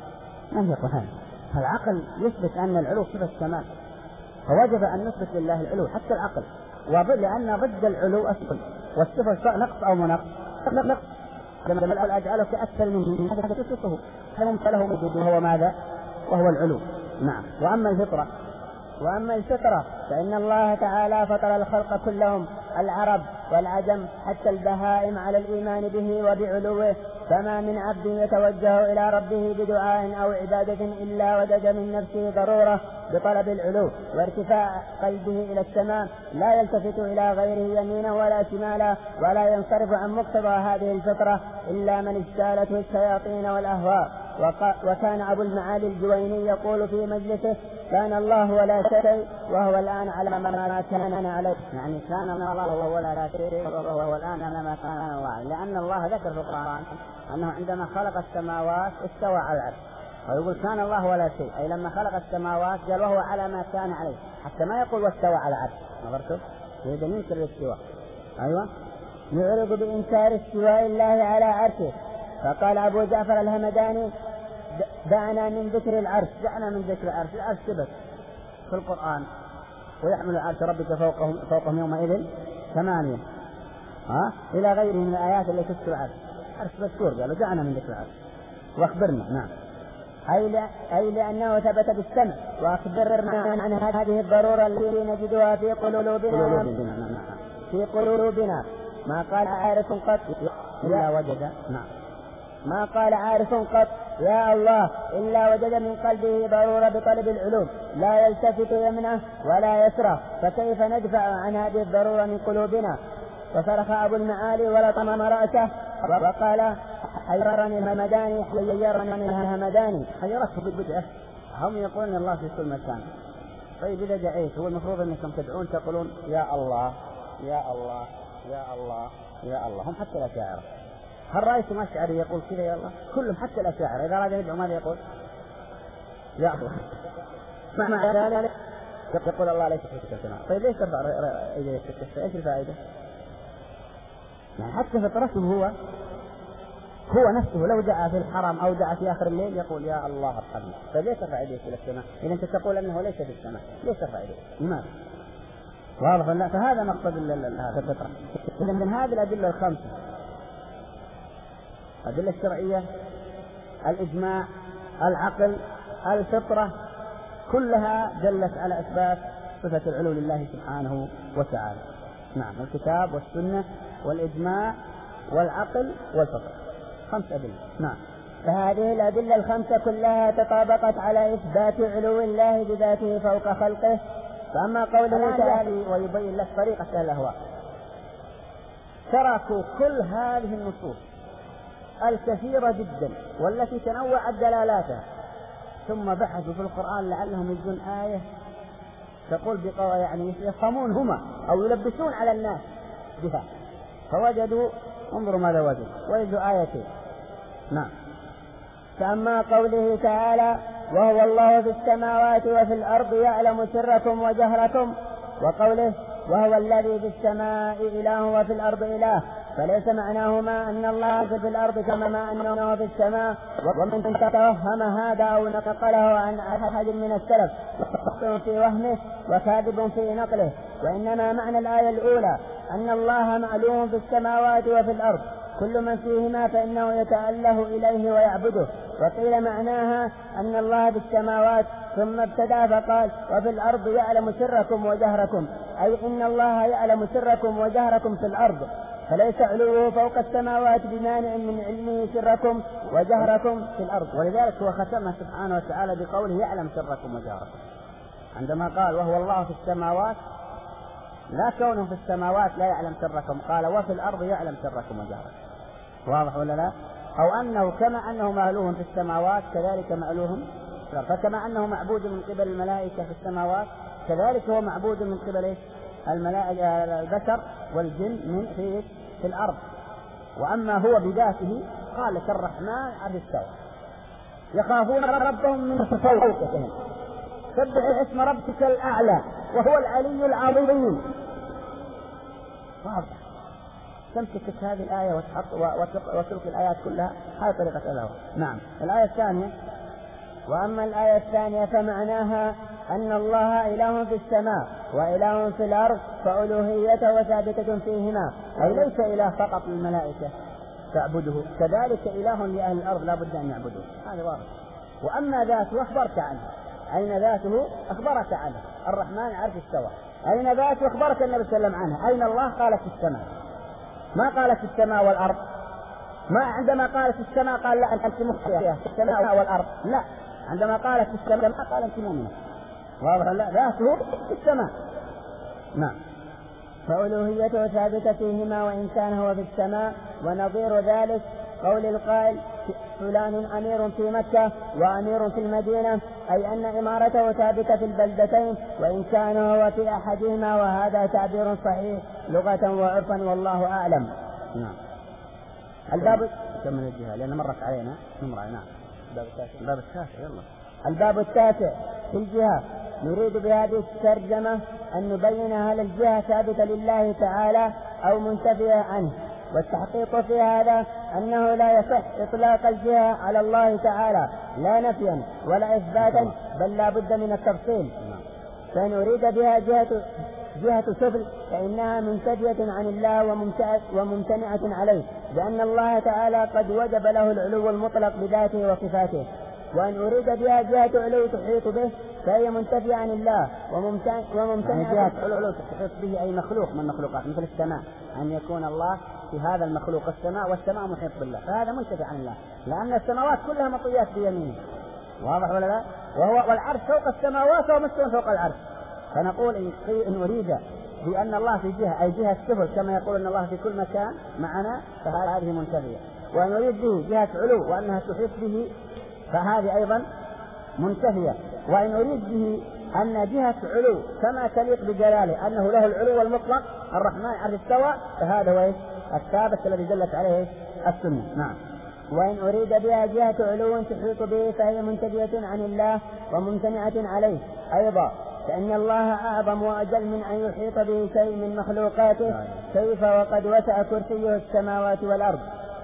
من يقول هذا؟ العقل يثبت أن العلو صفة كمال، فوجب أن نثبت لله العلو حتى العقل، لأن ضد العلو أسفل، والصفة نقص أو منقص نقص. لما أجعلك أكثر من هذا تصفه هل له موجود وهو ماذا؟ وهو العلو. نعم. وأما الفطرة وأما الفطرة فإن الله تعالى فطر الخلق كلهم، العرب والعجم حتى البهائم، على الإيمان به وبعلوه، فما من عبد يتوجه إلى ربه بدعاء أو عبادة إلا وجد من نفسه ضرورة بطلب العلو وارتفاع قلبه إلى السماء، لا يلتفت إلى غيره يمينا ولا شمالا، ولا ينصرف عن مقتضى هذه الفطرة إلا من اجتالته الشياطين والأهواء. وكان أبو المعالي الجويني يقول في مجلسه كان الله ولا شيء وهو الآن على ما كان عليه، يعني كان الله وهو لا شيء وهو الآن على ما كان الله، لأن الله ذكر في القرآن أنه عندما خلق السماوات استوى على العرش، ويقول كان الله ولا شيء، أي لما خلق السماوات قال وهو على ما كان عليه، حتى ما يقول واستوى على العرش. نظرتوا يريد أن ينكر الاستواء. أيوة يعرض بإنكار استواء الله على عرشه. فقال أبو جعفر الهمداني دعنا من ذكر العرش، دعنا من ذكر العرش. العرش ثبت في القرآن ويحمل عرش ربك فوقهم, فوقهم يومئذ ثمانية، ها إلى غيره من الآيات التي تذكر العرش. عرش مذكور، قالوا دعنا من ذكر العرش واخبرنا. نعم. أي, أي لأنه ثبت بالسمع، وأخبرنا عن هذه الضرورة التي نجدها في قلوبنا في قلوبنا ما قال عارف قط إلا وجد. نعم. ما قال عارف قط يا الله إلا وجد من قلبه ضرورة بطلب العلوم، لا يلتفت يمنه ولا يسره، فكيف ندفع عن هذه الضرورة من قلوبنا؟ فصرخ أبو المعالي ولطم رأسه وقال حيرني الهمداني حيرني الهمداني حيرته بالبدعة. هم يقولون الله في كل مكان. طيب إذا دعيت هو المفروض أنكم تدعون تقولون يا الله يا الله يا الله يا الله. هم حتى الأشاعرة، هل رأيتم أشعري يقول كذا يا الله؟ كلهم حتى الأشاعرة إذا أراد يدعو ماذا يقول؟ يا الله. مع ذلك يقول الله ليس في السماء. طيب ليش ترفع إيديه في السماء؟ إيش الفائدة؟ يعني حتى فطرته هو هو نفسه لو دعا في الحرم أو دعا في آخر الليل يقول يا الله ارحمني. طيب ليش ترفع إيديه إلى السماء؟ إذا أنت تقول أنه ليس في السماء، ليش ترفع إيديه؟ لماذا؟ واضح ولا؟ فهذا مقصد هذا الفطرة. إذن من هذه الأدلة الخمسة، الأدلة الشرعية، الإجماع، العقل، الفطرة، كلها دلت على إثبات صفة العلو لله سبحانه وتعالى. نعم، الكتاب والسنة والإجماع والعقل والفطرة، خمس أدلة. نعم. فهذه الأدلة الخمسة كلها تطابقت على إثبات علو الله بذاته فوق خلقه. فأما قوله تعالى ويبين لك طريقة الأهواء، تركوا كل هذه النصوص الكثيرة جدا والتي تنوعت دلالاتها، ثم بحثوا في القرآن لعلهم يجدون آية تقول بقوة يعني يفهمون هما أو يلبسون على الناس بها، فوجدوا، انظروا ماذا وجدوا، وجدوا آيتين. نعم. فأما قوله تعالى وهو الله في السماوات وفي الأرض يعلم سركم وجهركم، وقوله وهو الذي في السماء إله وفي الأرض إله، فليس معناهما أن الله في الأرض كما أنه في السماء. ومن تتوهم هذا أو نقله عن أحد من السلف فخطئ في وهمه وكاذب في نقله، وإنما معنى الآية الأولى أن الله معلوم في السماوات وفي الأرض كل من فيهما فإنه يتأله إليه ويعبده. وقيل معناها أن الله في السماوات ثم ابتدأ فقال وفي الأرض يعلم سركم وجهركم، أي إن الله يعلم سركم وجهركم في الأرض، فليس علوه فوق السماوات بمانع من علمه سركم وجهركم في الأرض. ولذلك هو ختمه سبحانه وتعالى بقوله يعلم سركم وجهركم، عندما قال وهو الله في السماوات، لا كونه في السماوات لا يعلم سركم، قال وفي الأرض يعلم سركم وجهركم. واضح ولا لا؟ أو أنه كما أنه مألوه في السماوات كذلك مألوه، فكما أنه معبود من قبل الملائكة في السماوات كذلك هو معبود من قبل الملائكة البشر والجن من في, في الأرض. وأما هو بذاته قال لك الرحمن عرش استوى، يخافون ربهم من فوقهم، سبح اسم ربك الأعلى وهو العلي العظيم. واضح. تمسك هذه الآية وتلك الآيات كلها، هذه طريقة الأول. نعم. الآية الثانية، وأما الآية الثانية فمعناها أن الله إله في السماء وإله في الأرض فألوهيته ثابتة فيهما، أي ليس إله فقط للملائكة تعبده، كذلك إله لأهل الأرض لا بد أن يعبدوه، هذا واضح. وأما ذاته أخبرت عنه، أين ذاته أخبرك عنه، الرحمن عرش استوى. أين ذاته أخبرك النبي صلى الله عليه وسلم عنه، أين الله قال في السماء، ما قال في السماء والأرض. ما عندما قال في السماء قال لا أنت مخطئة في السماء والأرض، لا، عندما قال في السماء ما قال أنت مؤمنة. واضح؟ لا، ذاته في السماء. نعم. فألوهيته ثابتة فيهما وإن كان هو في السماء. ونظير ذلك قول القائل فلان أمير في مكة وأمير في المدينة، أي أن إمارته ثابتة في البلدتين وإن كان هو في أحدهما، وهذا تعبير صحيح لغة وعرفا والله أعلم. نعم. الباب كم من الجهة لأن مرت علينا نمرة. نعم. الباب التاسع. الباب التاسع يلا. الباب التاسع في الجهة. نريد بهذه الترجمة أن نبين هل الجهة ثابتة لله تعالى أو منتفية عنه، والتحقيق في هذا أنه لا يصح إطلاق الجهة على الله تعالى لا نفيا ولا إثباتا، بل لا بد من التفصيل. فإن أريد بها جهة جهة سفل فإنها منتفية عن الله وممتنعة عليه، لأن الله تعالى قد وجب له العلو المطلق بذاته وصفاته. وأن أريد بها جهة علو تحيط به فهي منتفية عن الله وممتنعة. يعني جهة علو تحيط به أي مخلوق من المخلوقات مثل السماء، أن يكون الله في هذا المخلوق السماء والسماء محيط بالله، فهذا منتفي عن الله لأن السماوات كلها مطويات بيمينه. واضح ولا لا؟ وهو والعرش فوق السماوات ومستوى فوق العرش. فنقول إن أريد بأن الله في جهة أي جهة السفل كما يقول أن الله في كل مكان معنا فهذه منتفية. وأن أريد به جهة علو وأنها تحيط به فهذه أيضا منتفية. وإن أريد به أن جهة علو كما تليق بجلاله أنه له العلو المطلق الرحمن عرش استوى فهذا هو الثابت الذي دلت عليه السنة. نعم. وإن أريد بها جهة علو تحيط به فهي منتفية عن الله وممتنعة عليه أيضا، فإن الله أعظم وأجل من أن يحيط به شيء من مخلوقاته، كيف وقد وسع كرسيه السماوات والأرض.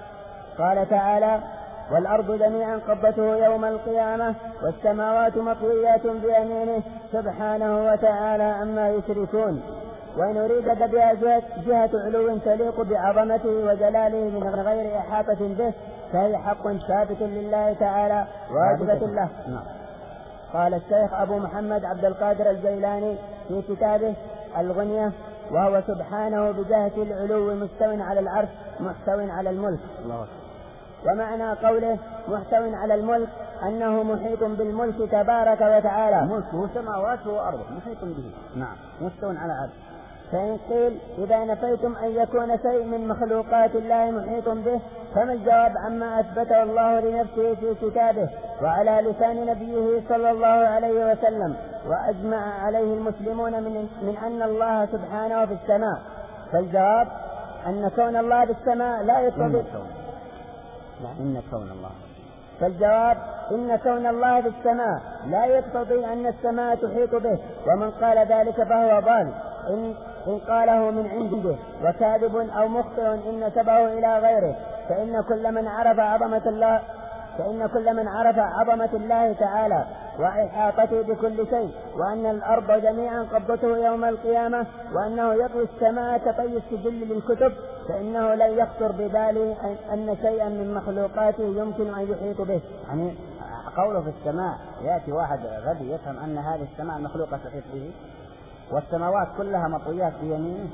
قال تعالى والأرض جميعا قبضته يوم القيامة والسماوات مطويات بيمينه سبحانه وتعالى عما يشركون. وإن أريد بها جهة علو تليق بعظمته وجلاله من غير إحاطة به فهي حق ثابت لله تعالى واجبة له. قال الشيخ أبو محمد عبد القادر الجيلاني في كتابه الغنية: وهو سبحانه بجهة العلو مستو على العرش محتو على الملك. ومعنى قوله محتو على الملك أنه محيط بالملك تبارك وتعالى، ملكه سماواته وأرضه محيط به. نعم، مستو على عرش. فإن قيل إذا نفيتم أن يكون شيء من مخلوقات الله محيط به فما الجواب عما أثبته الله لنفسه في كتابه وعلى لسان نبيه صلى الله عليه وسلم وأجمع عليه المسلمون من, من أن الله سبحانه في السماء؟ فالجواب أن كون الله في السماء لا يقتضي إن كون الله فالجواب إن كون الله في السماء لا يقتضي أن السماء تحيط به، ومن قال ذلك فهو ضال إن, إن قاله من عنده وكاذب أو مخطئ إن نسبه إلى غيره. فإن كل من عرف عظمة الله فإن كل من عرف عظمة الله تعالى وإحاطته بكل شيء وأن الأرض جميعا قبضته يوم القيامة وأنه يطوي السماء كطي السجل للكتب فإنه لن يخطر بباله أن شيئا من مخلوقاته يمكن أن يحيط به. يعني قوله في السماء يأتي واحد غبي يفهم أن هذه السماء المخلوقة تحيط به والسماوات كلها مطويات بيمينه.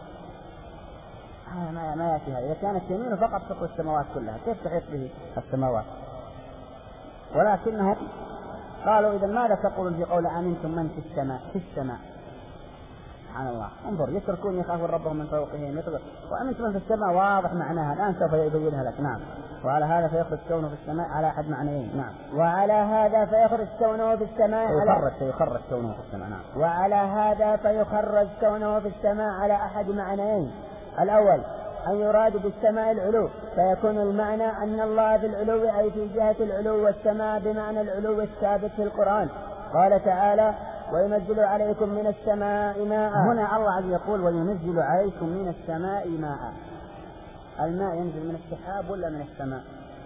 آه ما ما يأتي هذا. إذا كانت يمينه فقط تطوي السماوات كلها كيف تحيط به السماوات؟ ولكنهم قالوا إذا ماذا تقولون في قول أمنتم من في السماء في السماء؟ سبحان الله، انظر يتركون يخافون ربهم من فوقهم يترك. وأمنتم من في السماء واضح معناها الآن سوف يبينها لك. نعم. وعلى هذا فيخرج كونه في السماء على أحد معنيين. نعم. وعلى هذا فيخرج كونه في السماء على فيخرج كونه في السماء. نعم. وعلى هذا فيخرج كونه في السماء على أحد معنيين: الأول أن يراد بالسماء العلو فيكون المعنى أن الله في العلو أي في جهة العلو، والسماء بمعنى العلو الثابت في القرآن. قال تعالى: وينزل عليكم من السماء ماء. هنا الله عز يقول وينزل عليكم من السماء ماء. الماء ينزل من السحاب ولا من السماء؟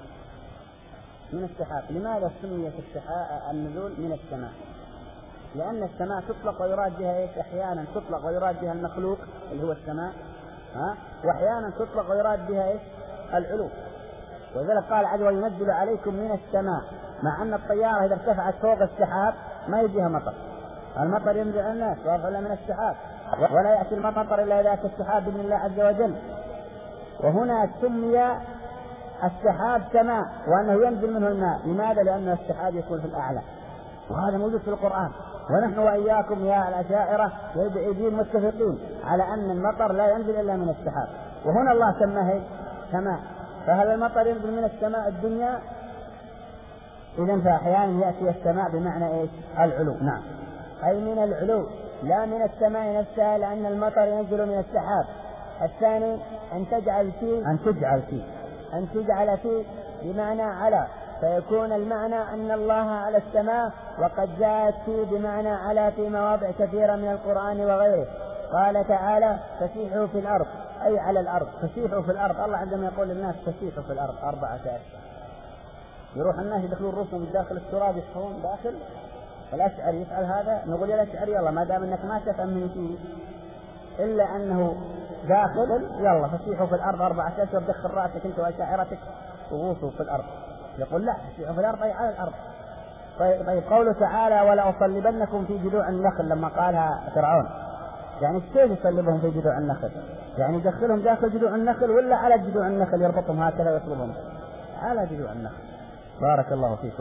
من السحاب. لماذا سميت السحاب النزول من السماء؟ لأن السماء تطلق ويراد بها إيش؟ أحيانا تطلق ويراد بها المخلوق اللي هو السماء، ها؟ وأحيانا تطلق ويراد بها إيش؟ العلو. وذلك قال عز وينزل عليكم من السماء، مع أن الطيارة إذا ارتفعت فوق السحاب ما يجيها مطر. المطر ينزل على الناس ويرفع من السحاب، ولا يأتي المطر إلا إذا أتى السحاب بإذن الله عز وجل. وهنا سمي السحاب سماء وأنه ينزل منه الماء. لماذا؟ لأن السحاب يكون في الأعلى، وهذا موجود في القرآن. ونحن وإياكم يا الأشاعرة والبعيدين متفقين على أن المطر لا ينزل إلا من السحاب، وهنا الله سماه سماء. فهذا المطر ينزل من السماء الدنيا، إذن فأحيانا يأتي السماء بمعنى إيش؟ العلو. نعم. أي من العلو لا من السماء نفسها، لأن المطر ينزل من السحاب. الثاني أن تجعل فيه أن تجعل فيه أن تجعل فيه بمعنى على، فيكون المعنى أن الله على السماء، وقد جاءت فيه بمعنى على في مواضع كثيرة من القرآن وغيره. قال تعالى: فسيحوا في الأرض، أي على الأرض. فسيحوا في الأرض. الله عندما يقول للناس فسيحوا في الأرض أربعة أشهر، يروح الناس يدخلون رؤوسهم داخل التراب يصحون داخل. الأشعري يفعل هذا، نقول يا الأشعري يلا ما دام أنك ما تفهم من فيه إلا أنه داخل، يلا فسيحوا في الأرض أربعة أشهر، دخل رأسك أنت وأشاعرتك وغوصوا في الأرض. يقول لا، فسيحوا في الأرض أي على الأرض. طيب قوله تعالى: ولا أصلبنكم في جذوع النخل، لما قالها فرعون يعني كيف يصلبهم في جذوع النخل؟ يعني يدخلهم داخل جذوع النخل ولا على جذوع النخل يربطهم هكذا ويصلبهم؟ على جذوع النخل. بارك الله فيكم.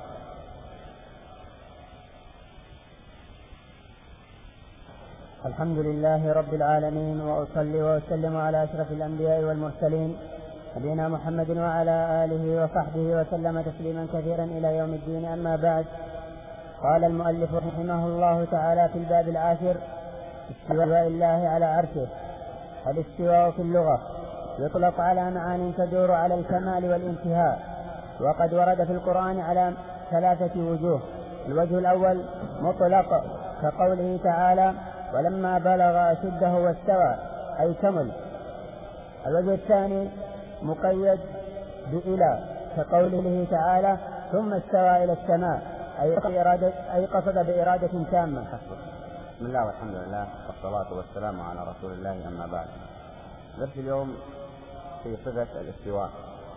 الحمد لله رب العالمين، وأصلي وأسلم على أشرف الأنبياء والمرسلين نبينا محمد وعلى آله وصحبه وسلم تسليما كثيرا إلى يوم الدين. أما بعد، قال المؤلف رحمه الله تعالى في الباب العاشر: استواء الله على عرشه. الاستواء في اللغة يطلق على معان تدور على الكمال والانتهاء، وقد ورد في القرآن على ثلاثة وجوه. الوجه الأول مطلق كقوله تعالى: ولما بلغ أشده واستوى، أي كمل. الوجه الثاني مقيد بإلى كقوله تعالى: ثم استوى إلى السماء، أي قصد بإرادة تامة. بسم الله والحمد لله والصلاة والسلام على رسول الله، أما بعد. درس اليوم في صفة الاستواء.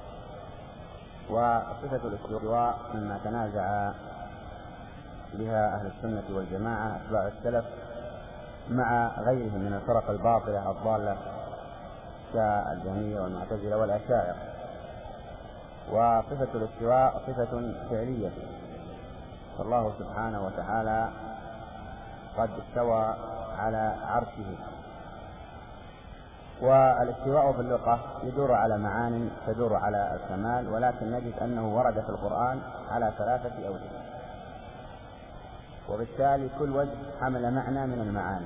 وصفة الاستواء مما تنازع بها أهل السنة والجماعة أتباع السلف مع غيرهم من الفرق الباطلة الضالة كالجهمية والمعتزلة والأشاعرة. وصفة الاستواء صفة فعلية، فالله سبحانه وتعالى قد استوى على عرشه. والاستواء في اللغة يدور على معان تدور على الكمال، ولكن نجد أنه ورد في القرآن على ثلاثة أوجه، وبالتالي كل وجه حمل معنى من المعاني.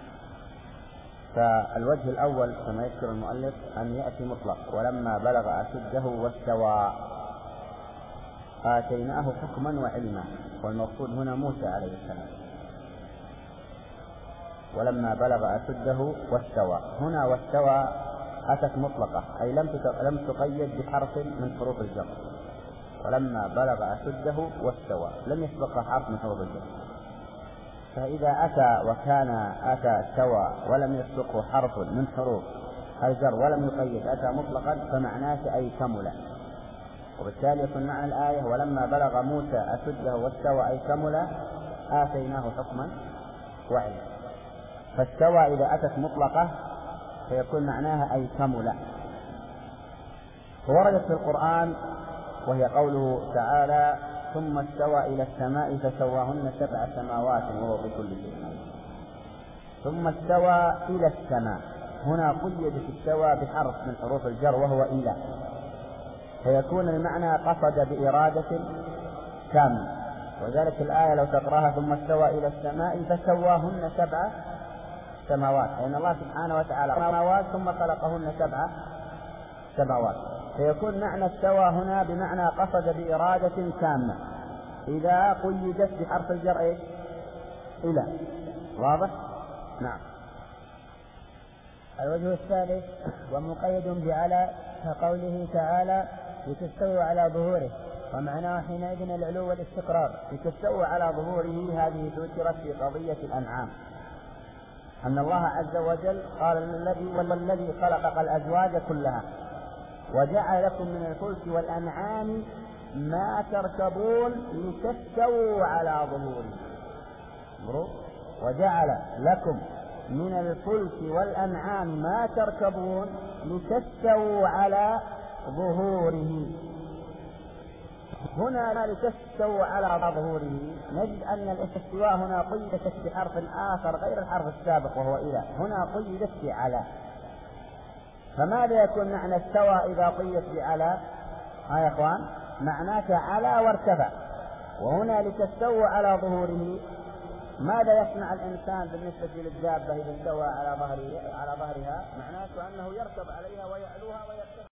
فالوجه الأول كما يذكر المؤلف أن يأتي مطلق: ولما بلغ أشده واستوى آتيناه حكما وعلما، والمقصود هنا موسى عليه السلام. ولما بلغ أشده واستوى، هنا واستوى أتت مطلقة، أي لم تقيد بحرف من حروف الجر. ولما بلغ أشده واستوى لم يسبق حرف من حروف الجر. فإذا أتى وكان أتى استوى ولم يسبقه حرف من حروف الجر ولم يقيد، أتى مطلقا، فمعناه أي كمل. وبالتالي يكون معنى الآية: ولما بلغ موسى أشده واستوى أي كمل آتيناه حكما وعلما. فاستوى إذا أتت مطلقة فيكون معناها أي كمل. ووردت في القرآن وهي قوله تعالى: ثم استوى إلى السماء فسواهن سبع سماوات وهو بكل شيء عليم. ثم استوى إلى السماء، هنا قيدت استوى بحرف من حروف الجر وهو إلى، فيكون المعنى قصد بإرادة كاملة. وذلك الآية لو تقرأها: ثم استوى إلى السماء فسواهن سبع سماوات، لأن الله سبحانه وتعالى سماوات ثم خلقهن سبع سماوات، فيكون معنى استوى هنا بمعنى قصد بإرادة تامة إذا قيدت بحرف الجر إيش؟ إلى. واضح؟ نعم. الوجه الثالث ومقيد بعلى كقوله تعالى: لتستووا على ظهوره، ومعناه حينئذ العلو والاستقرار. لتستووا على ظهوره هذه ذكرت في قضية الأنعام، أن الله عز وجل قال: الذي والذي خلق الأزواج كلها وجعل لكم من الفلك والأنعام ما تركبون لتستووا على ظهوره. وجعل لكم من الفلك والأنعام ما تركبون لتستووا على ظهوره. هنا لتستووا على ظهوره نجد أن الاستواء هنا قيدت بحرف آخر غير الحرف السابق وهو إلى، هنا قيدت بعلى. فماذا يكون معنى استوى إذا قيدت بعلى؟ ها يا إخوان، معناه على وارتفع. وهنا لتستووا على ظهوره، ماذا يصنع الإنسان بالنسبة للدابة إذا استوى على ظهرها؟ معناه أنه يركب عليها ويعلوها ويرتفع.